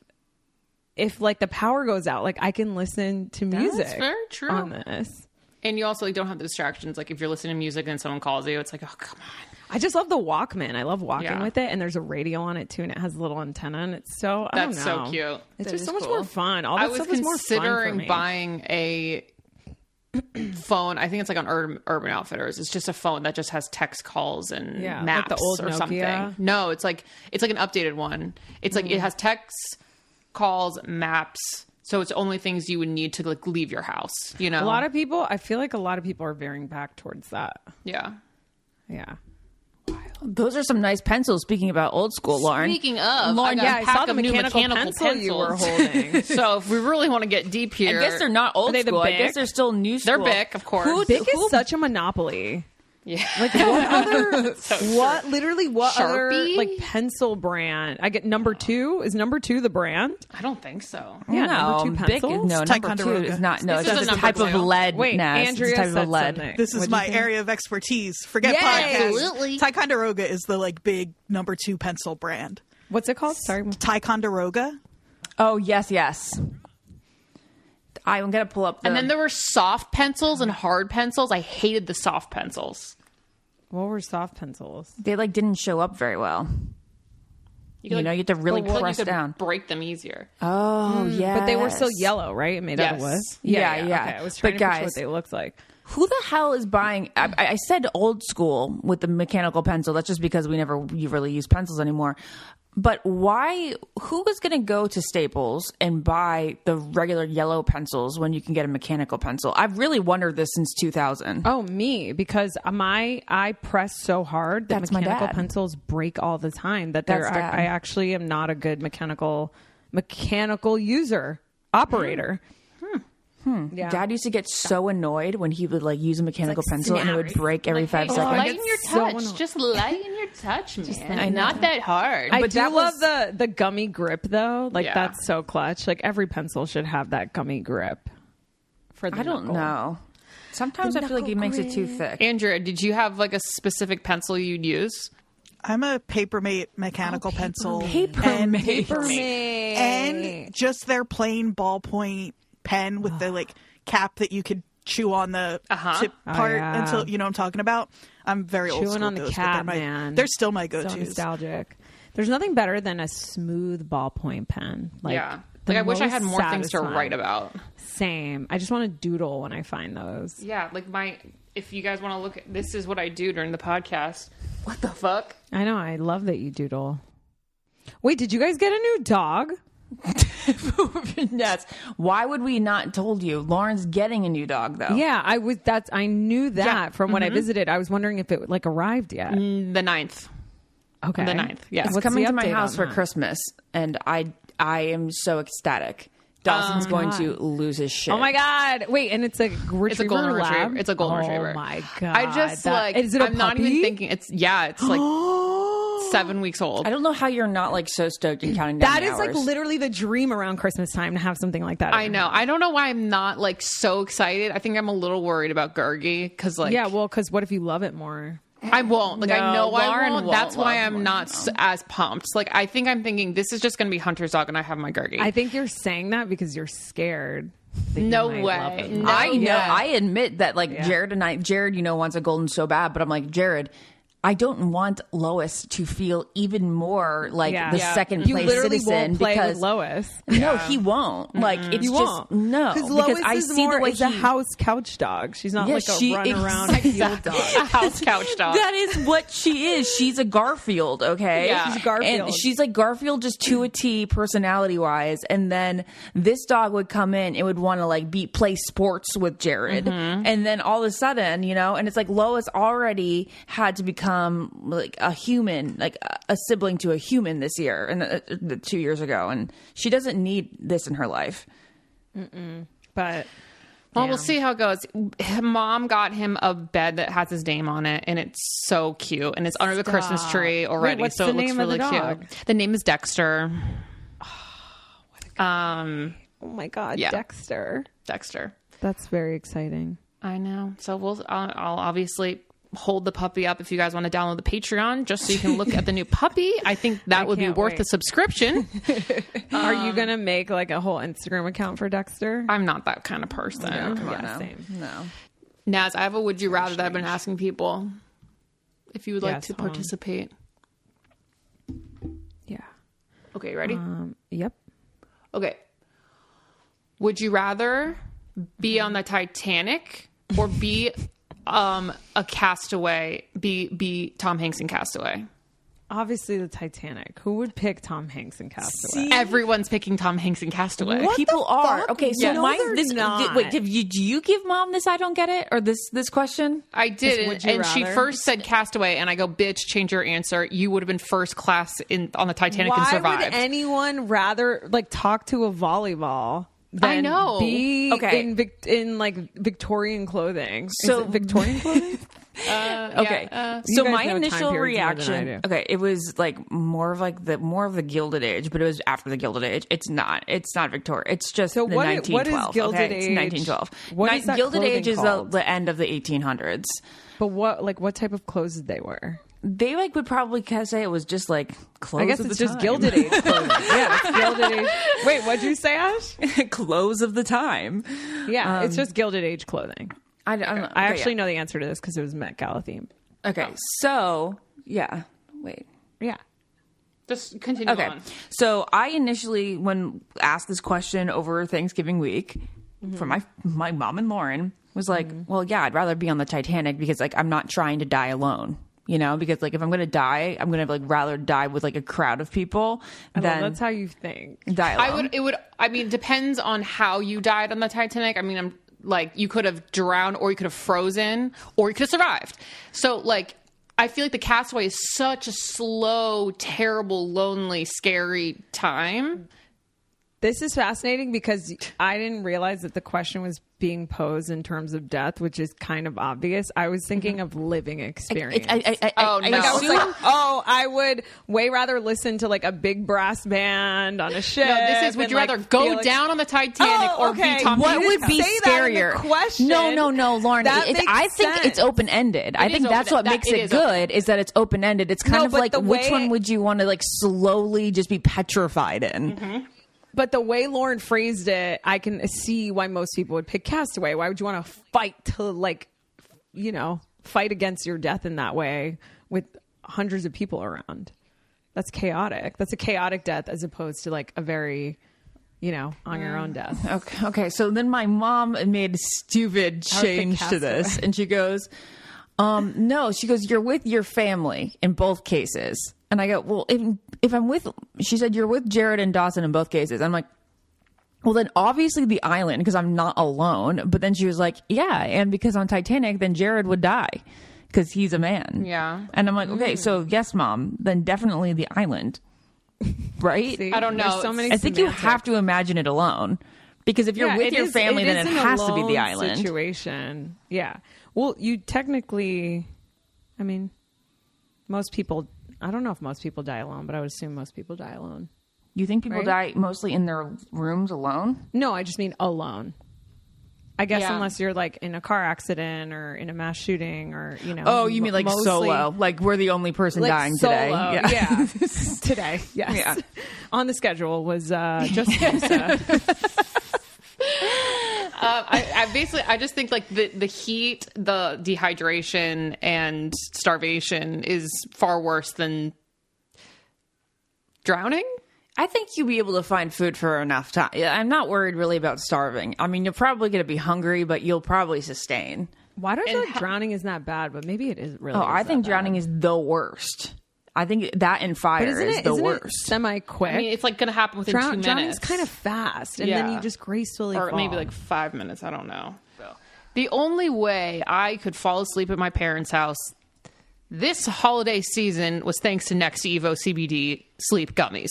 like the power goes out, like I can listen to music. That's very true. On this. And you also don't have the distractions. Like if you're listening to music and someone calls you, it's like, oh, come on. I just love the Walkman. I love walking with it, and there's a radio on it too, and it has a little antenna, and it's so I don't know. That's so cute. It's That just is so much cool. more fun. All that I was stuff is more fun for considering me. buying a phone. I think it's like on Urban Outfitters. It's just a phone that just has text calls and Yeah, like maps the old or Nokia. something. No, it's like an updated one. It's like it has text, calls, maps. So it's only things you would need to like leave your house. You know, I feel like a lot of people are veering back towards that. yeah. Yeah. Those are some nice pencils. Speaking about old school, Lauren. Speaking of, Lauren, I got yeah, a I pack saw the of new mechanical pencil you were holding. So if we really want to get deep here, I guess they're not old Are they the school. I Bic? guess they're still new school. They're Bic, of course. Bic is such a monopoly. Yeah. Like what other what true. literally what Sharpie? other like pencil brand? I get number 2. Is number 2 the brand? I don't think so. Yeah, no, number 2 Bic is, pencils? no, number 2 Ticonderoga. is not. No, This it's is just a a type number of two. lead. Wait, Nest. Andrea It's a type said of lead. something. This is What'd my you say? area of expertise. Forget Yay! podcasts. Absolutely. Ticonderoga is the like big number 2 pencil brand. What's it called? Sorry. Ticonderoga. Oh yes. I'm gonna pull up. And then there were soft pencils and hard pencils. I hated the soft pencils. What were soft pencils? they like didn't show up very well. You You know, you have to really you press could down. break them easier. Oh yeah, But they were still yellow, right? Made out of wood. Yes. Yeah. Okay. I was But trying to picture guys- what they looked like. Who the hell is buying? I said old school with the mechanical pencil. That's just because we really use pencils anymore. But why? Who is going to go to Staples and buy the regular yellow pencils when you can get a mechanical pencil? I've really wondered this since 2000. Oh, me, because I press so hard that That's my mechanical dad. pencils break all the time. That That's Dad. I actually am not a good mechanical user operator. Yeah. Dad used to get so annoyed when he would like use a mechanical pencil and it would break every 5 Hey, seconds. lighten your so touch. annoying. Just lighten your touch, man. Not that hard. I But do that love was- the gummy grip though. Like Yeah. that's so clutch. Like every pencil should have that gummy grip. For the I don't knuckle. know. Sometimes I feel like he makes it too thick. Andrea, did you have like a specific pencil you'd use? I'm a Papermate mechanical pencil. Papermate. And just their plain ballpoint pen with the like cap that you could chew on the tip part until you know what I'm talking about. I'm very old school on with the those, cap, but man. they're still my So go-tos. nostalgic. There's nothing better than a smooth ballpoint pen. Like, Yeah. the Like I wish I had most more things to satisfying. write about. Same. I just want to doodle when I find those. Yeah, like if you guys want to look at, this is what I do during the podcast. What the fuck? I know. I love that you doodle. Wait, did you guys get a new dog? Yes. Why would we not told you? Lauren's getting a new dog, though. Yeah, I knew that from when I visited. I was wondering if it like arrived yet. The 9th. Okay. The 9th. Yeah. It's What's coming the to my update house on for that? Christmas, and I am so ecstatic. Dawson's going to lose his shit. Oh my god! Wait, and it's a retriever. It's a golden lab? retriever. It's a golden oh retriever. Oh my god! I just Is it a I'm not puppy? even thinking. It's like 7 weeks old. I don't know how you're not like so stoked and counting down That the is like hours. literally the dream around Christmas time to have something like that. I know. I don't know why I'm not like so excited. I think I'm a little worried about Gergie because like Yeah, well, because what if you love it more? I won't. Like, I No, know I Lauren won't. won't That's why love I'm one, not as pumped. Like, I think I'm thinking this is just going to be Hunter's dog and I have my Gergie. I think you're saying that because you're scared. that you No might way. love it No. more. I know. Yeah. I admit that, like Yeah. Jared, you know, wants a golden so bad, but I'm like, Jared, I don't want Lois to feel even more like Yeah. the Yeah. second You place literally citizen won't play because with Lois. no, he won't. Like it's You just won't. no, Because because Lois I is see more, the way is a house couch dog. She's not Yeah, like a she run around exactly. field dog. a house couch dog. That is what she is. She's a Garfield, okay? Yeah. She's Garfield. And she's like Garfield just to a T personality wise. And then this dog would come in and would want to like play sports with Jared. And then all of a sudden, you know, and it's like Lois already had to become like a human, like a sibling to a human this year and 2 years ago. And she doesn't need this in her life. But Well, we'll see how it goes. Mom got him a bed that has his name on it, and it's so cute. And it's under the Christmas tree already, what's so the it looks name of the really dog? cute. The name is Dexter. oh my god, Yeah. Dexter. Dexter. That's very exciting. I know. So I'll obviously hold the puppy up if you guys want to download the Patreon just so you can look at the new puppy. I think that would be can't worth wait. the subscription. Are you gonna make like a whole Instagram account for Dexter? I'm not that kind of person. Yeah, same. No. Naz, I have a would you rather that I've been asking people if you would like Yes, to hold on. participate. Yeah. Okay, ready? Yep. Okay. Would you rather be on the Titanic or be a castaway, be Tom Hanks in Castaway? Obviously, the Titanic. Who would pick Tom Hanks in Castaway? Everyone's picking Tom Hanks in Castaway. What? People the are fuck? okay. So Yeah. No, mine, they're this not. wait. Do you give Mom this? I don't get it, or this question. I did, Would you and she rather? first said Castaway, and I go, bitch, change your answer. You would have been first class on the Titanic and Why survived. would anyone rather like talk to a volleyball than I know. be Okay. in like Victorian clothing? So- Is it Victorian clothing? Okay, You so guys my know time initial periods more than I reaction. do. Okay, it was like more of the Gilded Age, but it was after the Gilded Age. It's not Victoria. It's just So the what 1912. is Gilded okay? It's Age? 1912. What is that Gilded Age clothing is called? the end of the 1800s. But what type of clothes did they wear? They like would probably say it was just like clothes. I guess of it's the just time. Gilded Age clothing. Yeah, it's Gilded Age. Wait, what'd you say, Ash? clothes of the time. Yeah, it's just Gilded Age clothing. I don't know. I actually know the answer to this because it was Met Gala themed. Okay, so yeah. Wait. Yeah. Just continue Okay. on. So I initially, when asked this question over Thanksgiving week for my mom and Lauren, was like, well, yeah, I'd rather be on the Titanic because like I'm not trying to die alone. You know, because like if I'm gonna die, I'm gonna like rather die with like a crowd of people Well, than that's how you think. die alone. I mean, depends on how you died on the Titanic. I mean, I'm like, you could have drowned or you could have frozen or you could have survived. So like, I feel like the Castaway is such a slow, terrible, lonely, scary time. This is fascinating because I didn't realize that the question was being posed in terms of death, which is kind of obvious. I was thinking of living experience. I would way rather listen to like a big brass band on a ship. No, this is, would you rather go down on the Titanic or be talking? What would be scarier? No, Lauren. I think it's open-ended. I think that's what makes it good, is that it's open-ended. It's kind of like, which one would you want to like slowly just be petrified in? Mm-hmm. But the way Lauren phrased it, I can see why most people would pick Castaway. Why would you want to fight to, like, you know, fight against your death in that way with hundreds of people around? That's chaotic. That's a chaotic death as opposed to like a very, you know, on your own death. Okay. So then my mom made a stupid change to this, and she goes, no, she goes, you're with your family in both cases. And I go, well, if I'm with, she said, you're with Jared and Dawson in both cases. I'm like, well, then obviously the island, because I'm not alone. But then she was like, yeah, and because on Titanic, then Jared would die because he's a man. Yeah. And I'm like, okay, so yes, Mom, then definitely the island. Right? See, I don't know. So many I think you have to imagine it alone. Because if you're with your family, then it has to be the island. Situation. Yeah. Well, you technically, I mean, most people, I don't know if most people die alone, but I would assume most people die alone. You think people die mostly in their rooms alone? No, I just mean alone. I guess unless you're like in a car accident or in a mass shooting or, you know. Oh, you mean like solo? Like we're the only person dying today. Yeah. Today, yes. Yeah. On the schedule was just Lisa. I just think like the heat, the dehydration, and starvation is far worse than drowning. I think you'll be able to find food for enough time. I'm not worried really about starving. I mean, you're probably going to be hungry, but you'll probably sustain. Why do I feel like drowning is not bad, but maybe it is really. Oh, I think drowning is the worst. I think that and fire is the worst. Semi-quick. I mean, it's like going to happen within 2 minutes. Drowning's kind of fast, and then you just gracefully or fall. Maybe like 5 minutes. I don't know. So. The only way I could fall asleep at my parents' house this holiday season was thanks to Next Evo CBD sleep gummies.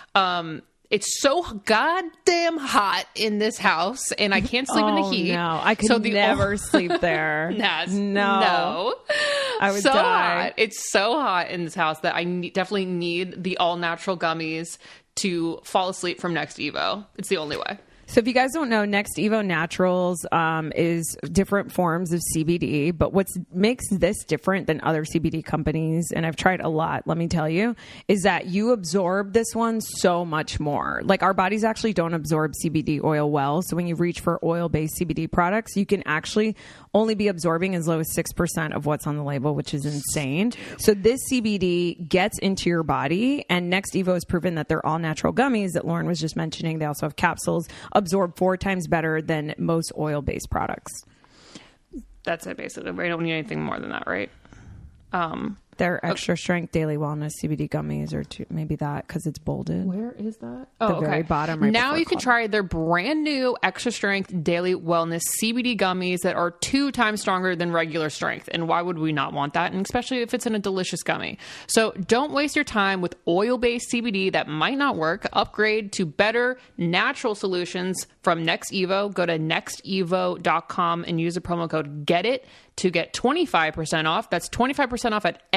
It's so goddamn hot in this house, and I can't sleep in the heat. No, I could never sleep there. No. I would die. Hot. It's so hot in this house that I definitely need the all-natural gummies to fall asleep from Next Evo. It's the only way. So if you guys don't know, Next Evo Naturals is different forms of CBD. But what makes this different than other CBD companies, and I've tried a lot, let me tell you, is that you absorb this one so much more. Like our bodies actually don't absorb CBD oil well. So when you reach for oil-based CBD products, you can actually only be absorbing as low as 6% of what's on the label, which is insane. So this CBD gets into your body, and Next Evo has proven that they're all natural gummies that Lauren was just mentioning. They also have capsules, absorb 4 times better than most oil-based products. That's it, basically. We don't need anything more than that, right? They're extra strength daily wellness CBD gummies, or maybe that because it's bolded. Where is that? The very bottom. Right now you can try their brand new extra strength daily wellness CBD gummies that are 2 times stronger than regular strength. And why would we not want that? And especially if it's in a delicious gummy. So don't waste your time with oil-based CBD that might not work. Upgrade to better natural solutions from Next Evo. Go to nextevo.com and use the promo code GETIT to get 25% off. That's 25% off at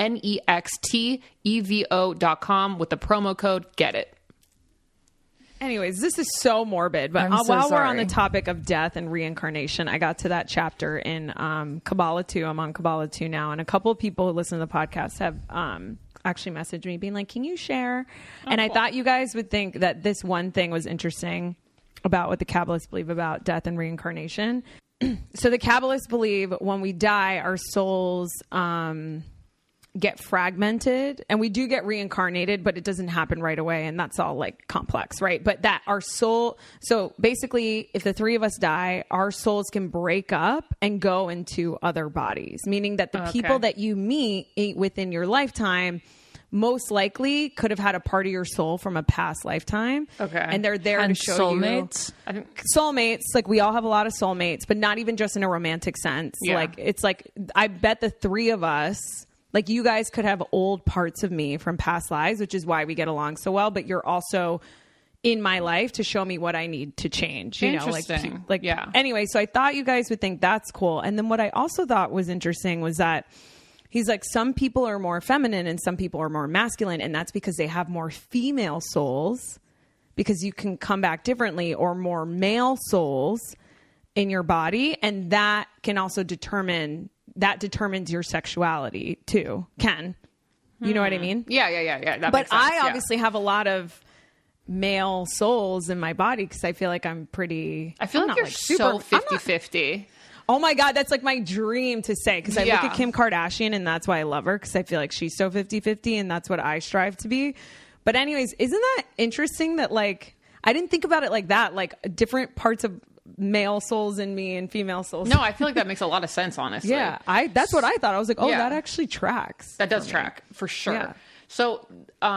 nextevo.com with the promo code GETIT. Anyways, this is so morbid, but while we're on the topic of death and reincarnation, I got to that chapter in Kabbalah 2. I'm on Kabbalah 2 now, and a couple of people who listen to the podcast have actually messaged me being like, can you share? And I thought you guys would think that this one thing was interesting about what the Kabbalists believe about death and reincarnation. So the Kabbalists believe when we die, our souls get fragmented, and we do get reincarnated, but it doesn't happen right away. And that's all like complex, right? But that our soul, so basically if the 3 of us die, our souls can break up and go into other bodies, meaning that the people that you meet within your lifetime most likely could have had a part of your soul from a past lifetime. Okay. And they're there to show soulmates? You. Soulmates. Like we all have a lot of soulmates, but not even just in a romantic sense. Yeah. Like it's like, I bet the 3 of us, like you guys could have old parts of me from past lives, which is why we get along so well. But you're also in my life to show me what I need to change, you know, like, yeah. Anyway, so I thought you guys would think that's cool. And then what I also thought was interesting was that he's like, some people are more feminine and some people are more masculine. And that's because they have more female souls, because you can come back differently, or more male souls in your body. And that can also determines your sexuality too. You know what I mean? Yeah. That but makes sense. I obviously have a lot of male souls in my body, because I feel like I'm pretty... I feel like you're so 50-50. Oh my God, that's like my dream to say, because I look at Kim Kardashian and that's why I love her, because I feel like she's so 50-50 and that's what I strive to be. But anyways, isn't that interesting that like, I didn't think about it like that, like different parts of male souls in me and female souls. No, I feel like that makes a lot of sense, honestly. Yeah, that's what I thought. I was like, oh, that actually tracks. That does track, for sure. Yeah. So,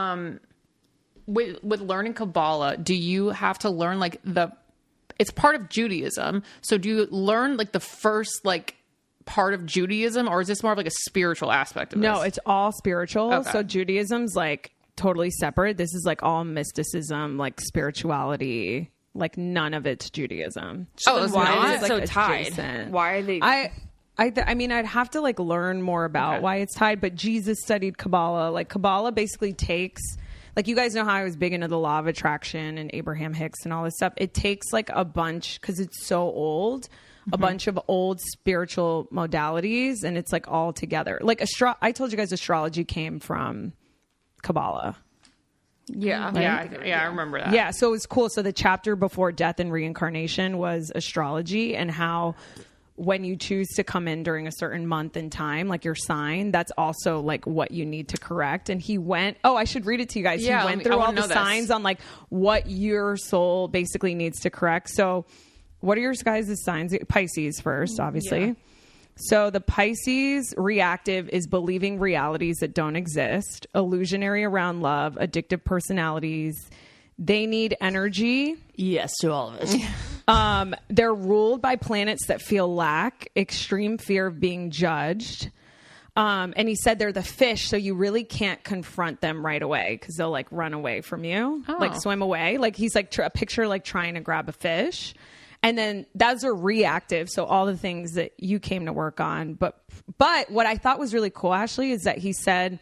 with learning Kabbalah, do you have to learn like it's part of Judaism. So do you learn like the first like part of Judaism, or is this more of like a spiritual aspect of this? No, it's all spiritual. Okay. So Judaism's like totally separate. This is like all mysticism, like spirituality, like none of it's Judaism. So why is it like so tied? Adjacent. Why are they... I mean, I'd have to like learn more about why it's tied, but Jesus studied Kabbalah. Like Kabbalah basically takes... Like, you guys know how I was big into the law of attraction and Abraham Hicks and all this stuff. It takes like a bunch, because it's so old, a bunch of old spiritual modalities, and it's like all together. Like I told you guys astrology came from Kabbalah. Yeah. Right? Yeah, I remember that. Yeah, so it was cool. So the chapter before death and reincarnation was astrology, and how when you choose to come in during a certain month and time, like your sign, that's also like what you need to correct. And he went, I should read it to you guys. Yeah, he went through all the signs on like what your soul basically needs to correct. So what are your guys' signs? Pisces first, obviously. Yeah. So the Pisces reactive is believing realities that don't exist, illusionary around love, addictive personalities. They need energy. Yes, to all of it. They're ruled by planets that feel lack, extreme fear of being judged. And he said they're the fish, so you really can't confront them right away, because they'll like run away from you, like swim away. Like he's like a picture like trying to grab a fish. And then those are reactive, so all the things that you came to work on. But what I thought was really cool, Ashley, is that he said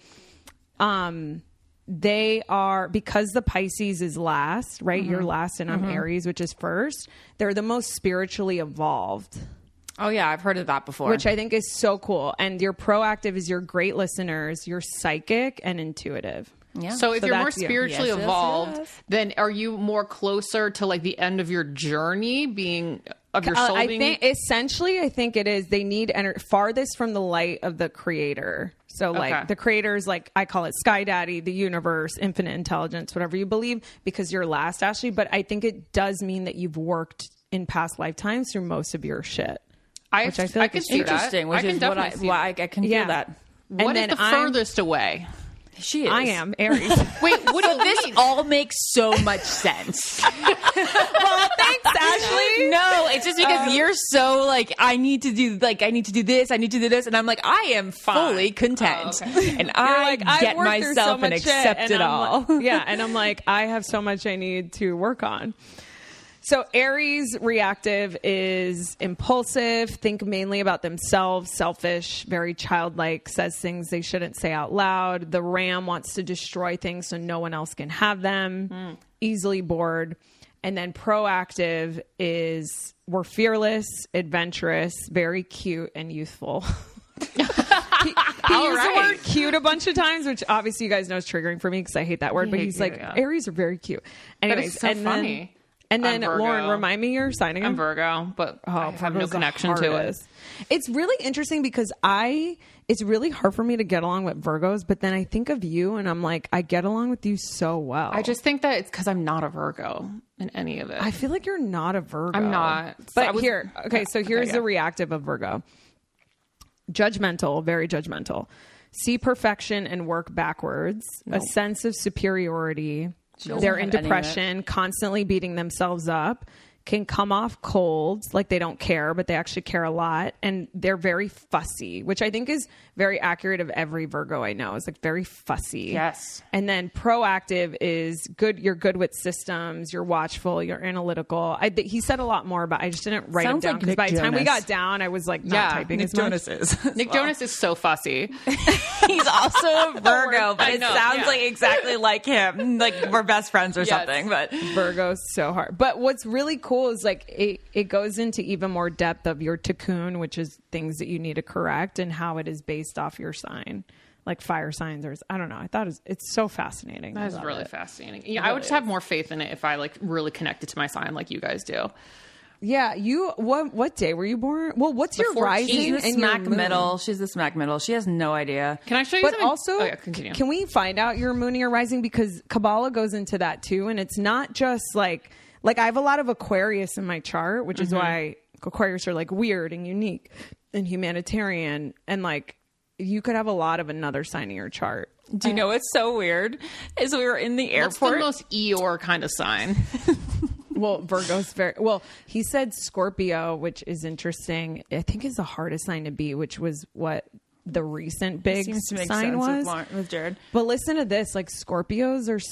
they are, because the Pisces is last, right? You're last, and I'm Aries, which is first. They're the most spiritually evolved. Oh yeah, I've heard of that before. Which I think is so cool. And your proactive is your great listeners, you're psychic and intuitive. Yeah. So if you're more spiritually evolved, then are you more closer to like the end of your journey being of your soul? I think it is. They need farthest from the light of the creator. So like the creator is like, I call it Sky Daddy, the universe, infinite intelligence, whatever you believe, because you're last, Ashley. But I think it does mean that you've worked in past lifetimes through most of your shit. Which I feel like is interesting, which is why I can feel that. What is the furthest away? She is. I am Aries. Wait, what do this all makes so much sense? Well, thanks, Ashley. No, it's just because you're so like, I need to do this, and I'm like, I am fully content, and I get myself and accept it all. And I'm like, I have so much I need to work on. So Aries reactive is impulsive, think mainly about themselves, selfish, very childlike, says things they shouldn't say out loud. The Ram wants to destroy things so no one else can have them, easily bored. And then proactive is we're fearless, adventurous, very cute, and youthful. He used the word cute a bunch of times, which obviously you guys know is triggering for me because I hate that word. But he's like, Aries are very cute. Anyways, but it's so funny. And then, Lauren, remind me your sign again. I'm Virgo, but I have no connection to it. It's really interesting because it's really hard for me to get along with Virgos, but then I think of you and I'm like, I get along with you so well. I just think that it's because I'm not a Virgo in any of it. I feel like you're not a Virgo. I'm not. But here's the reactive of Virgo. Judgmental, very judgmental. See perfection and work backwards. A sense of superiority. They're in depression, constantly beating themselves up, can come off cold, like they don't care, but they actually care a lot. And they're very fussy, which I think is very accurate of every Virgo I know. It's like very fussy. Yes. And then proactive is good. You're good with systems. You're watchful. You're analytical. He said a lot more, but I just didn't write it down because by the time we got down, I was like not typing Nick as much. Jonas is. Nick Jonas is so fussy. He's also a Virgo, but it sounds like exactly like him. Like we're best friends or something. But Virgo's so hard. But what's really cool is like it goes into even more depth of your tikkun, which is things that you need to correct and how it is based off your sign, like fire signs or I don't know. I thought it's so fascinating. That is really fascinating. Yeah, I would just have more faith in it if I like really connected to my sign like you guys do. Yeah, what day were you born? Well, what's your 14th. rising? she's the smack middle. She's the smack middle. She has no idea. Can I show you But something? also, continue. can we find out your moon and your rising? Because Kabbalah goes into that too. And it's not just like I have a lot of Aquarius in my chart, which is why Aquarius are like weird and unique and humanitarian. And like you could have a lot of another sign in your chart. Do you know what's so weird? Is we were in the What's airport. the most Eeyore kind of sign? Well, Virgo's he said Scorpio, which is interesting. I think is the hardest sign to be, which was what the recent big Seems to make sign sense was. with Jared. But listen to this, like Scorpios are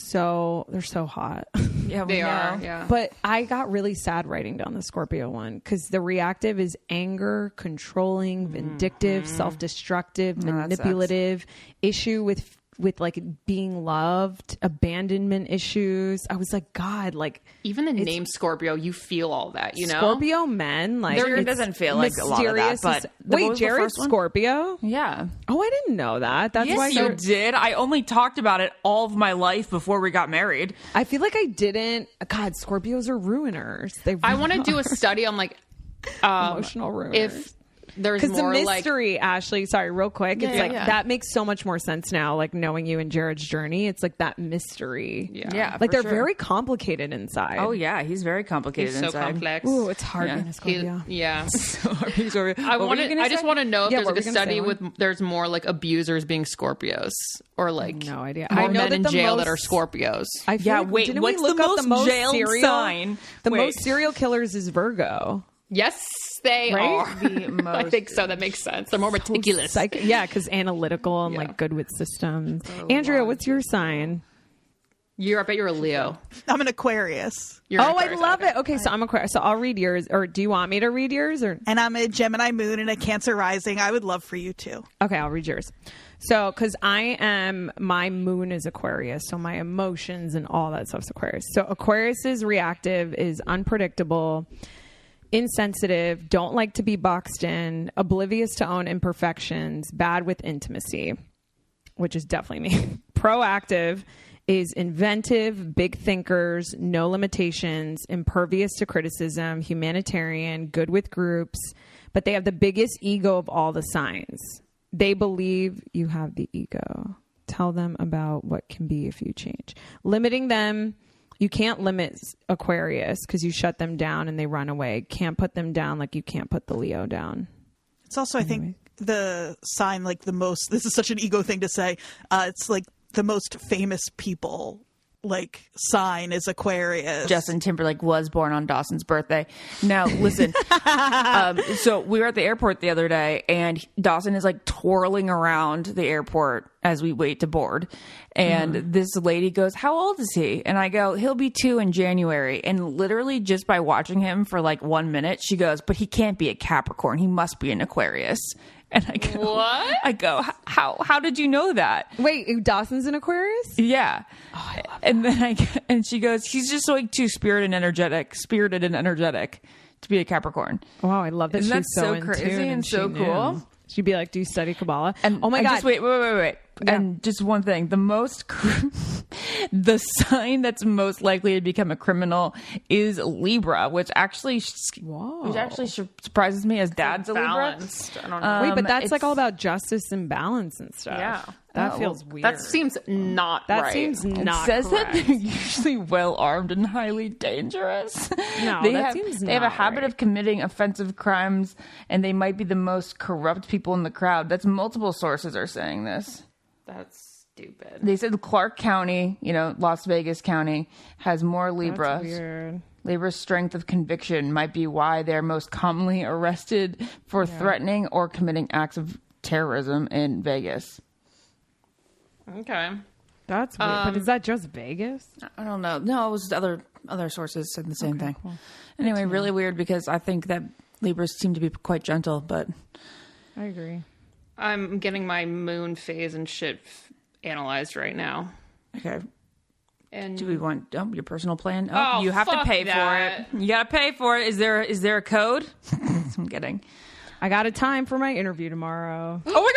so hot. Yeah, They are. Yeah. But I got really sad writing down the Scorpio one because the reactive is anger, controlling, vindictive, self-destructive, manipulative, issue with like being loved, abandonment issues. I was like, God, like Even the name Scorpio, you feel all that, you know? Scorpio men, like Jared it's doesn't feel like a lot of that, mysterious. but Wait, what was the Jared's first one? Scorpio? Yeah. Oh, I didn't know that. That's Yes, why you did. I only talked about it all of my life before we got married. I feel like I didn't. God, Scorpios are ruiners. I want to do a study on like emotional ruiners. if there's Because the more like mystery, Ashley, sorry, real quick. It's like that makes so much more sense now, like knowing you and Jared's journey. It's like that mystery. Yeah, Like for they're sure. very complicated inside. Oh yeah, he's very complicated he's so inside. complex. Ooh, it's hard Yeah. being a Scorpio. Yeah. I I just want to know if Yeah, there's what like were a you gonna study say, with there's more like abusers being Scorpios or like No idea. more I know men that in the jail that most- are Scorpios. I feel Yeah, like, wait, didn't what's we look the up most the most jailed serial sign? The Wait. most serial killers is Virgo. Yes, they Right? are. The most- I think so. That makes sense. They're more meticulous. Yeah, because analytical and like good with systems. Andrea, what's your sign? I bet you're a Leo. I'm an Aquarius. You're an I Aquarius. love Okay. it. Okay, so I'm Aquarius. So I'll read yours. Or do you want me to read yours? Or And I'm a Gemini moon and a Cancer rising. I would love for you to. okay, I'll read yours. So, because my moon is Aquarius, so my emotions and all that stuff's Aquarius. So Aquarius's reactive is unpredictable, insensitive, don't like to be boxed in, oblivious to own imperfections, bad with intimacy, which is definitely me. Proactive is inventive, big thinkers, no limitations, impervious to criticism, humanitarian, good with groups, but they have the biggest ego of all the signs. They believe you have the ego. Tell them about what can be if you change. Limiting them. You can't limit Aquarius because you shut them down and they run away. Can't put them down like you can't put the Leo down. It's also, I think, the sign like the most. This is such an ego thing to say. It's like the most famous people like sign is Aquarius. Justin Timberlake was born on Dawson's birthday. Now, listen. So we were at the airport the other day, and Dawson is like twirling around the airport as we wait to board. And this lady goes, "How old is he?" And I go, "He'll be 2 in January." And literally just by watching him for like 1 minute, she goes, "But he can't be a Capricorn. He must be an Aquarius." And I go, What? I go, how did you know that? Wait, Dawson's an Aquarius? Yeah. And then and she goes, "He's just like too spirited and energetic to be a Capricorn." Wow, I love that Isn't she's that so in crazy tune and she so knew. cool? She'd be like, "Do you study Kabbalah?" And oh my and God. just wait. Yeah. And just one thing, the sign that's most likely to become a criminal is Libra, which actually surprises me as dad's a Libra. Balanced. I don't know. Wait, but that's it's- like all about justice and balance and stuff. Yeah. That feels weird. That seems not That right. seems It not says correct. that they're usually well armed and highly dangerous. No, they that have, seems they have a not habit right. of committing offensive crimes, and they might be the most corrupt people in the crowd. That's multiple sources are saying this. That's stupid. They said Clark County, Las Vegas County, has more Libras. That's weird. Labor's strength of conviction might be why they're most commonly arrested for threatening or committing acts of terrorism in Vegas. Okay. That's weird. But is that just Vegas? I don't know. No, it was other sources said the same thing. Cool. Anyway, really weird because I think that Libras seem to be quite gentle, but... I agree. I'm getting my moon phase and shit analyzed right now. Okay. And do we want your personal plan? Oh, you have to pay that. for it. You got to pay for it. Is there a code? I'm kidding. I got a time for my interview tomorrow. Oh my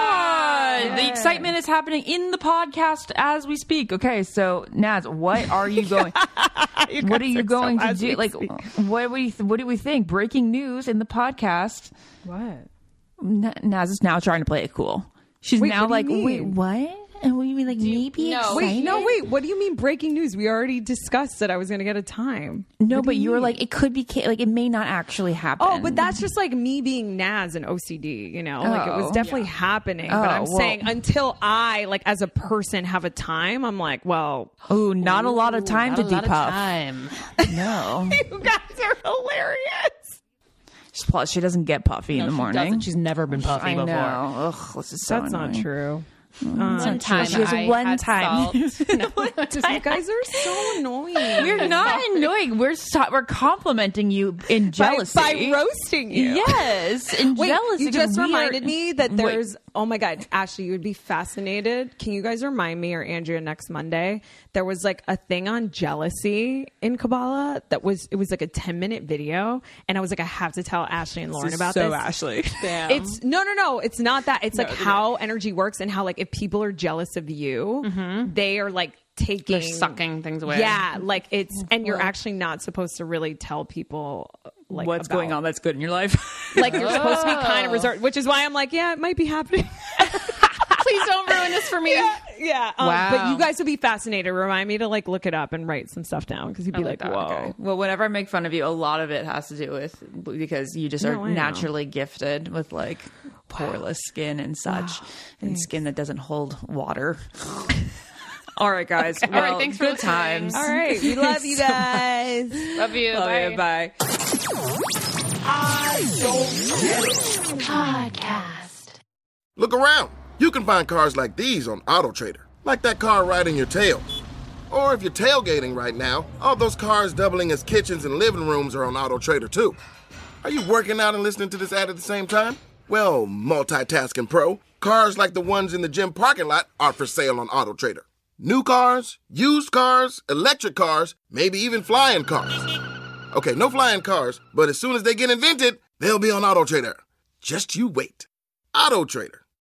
God! Yeah. The excitement is happening in the podcast as we speak. Okay, so Naz, what are you going? What are you going to do? Like, what do we think? Breaking news in the podcast. What? Naz is now trying to play it cool. She's now like, wait, what? And what do you mean, like, maybe excited? Wait. What do you mean breaking news? We already discussed that I was going to get a time. No, but you were like, it could be, like, it may not actually happen. Oh, but that's just like me being Naz and OCD, you know? Like, it was definitely happening. But I'm saying until I, like, as a person have a time, I'm like, well... Oh, not a lot of time to depuff. Time. No. You guys are hilarious. Plus, she doesn't get puffy in the morning. She's never been puffy before. Ugh, this is so That's annoying. not true. One time she has one time. You guys are so annoying. We're not annoying. We're complimenting you in jealousy by roasting you. Yes, in jealousy. You just reminded me that there's. Oh my God, Ashley, you would be fascinated. Can you guys remind me or Andrea next Monday? There was like a thing on jealousy in Kabbalah it was like a 10-minute video, and I was like, I have to tell Ashley and Lauren about this. Ashley, damn. It's no, it's not that. It's like how energy works and how like if people are jealous of you, they are like they're sucking things away. Yeah, like it's and you're actually not supposed to really tell people like what's going on that's good in your life. Like you're supposed to be kind of reserved, which is why I'm like, yeah, it might be happening. Please don't ruin this for me. Yeah. Wow. But you guys would be fascinated. Remind me to like look it up and write some stuff down because you'd be like, whoa. Okay. Well, whenever I make fun of you, a lot of it has to do with because you just are naturally gifted with like poreless skin and such, and skin that doesn't hold water. All right, guys. Okay. Well, all right, thanks for good listening. times. All right, we love you guys. Love you. Love Bye. you. Bye. I don't get it. Podcast. Look around. You can find cars like these on AutoTrader, like that car riding your tail. Or if you're tailgating right now, all those cars doubling as kitchens and living rooms are on AutoTrader too. Are you working out and listening to this ad at the same time? Well, multitasking pro, cars like the ones in the gym parking lot are for sale on AutoTrader. New cars, used cars, electric cars, maybe even flying cars. Okay, no flying cars, but as soon as they get invented, they'll be on AutoTrader. Just you wait. AutoTrader.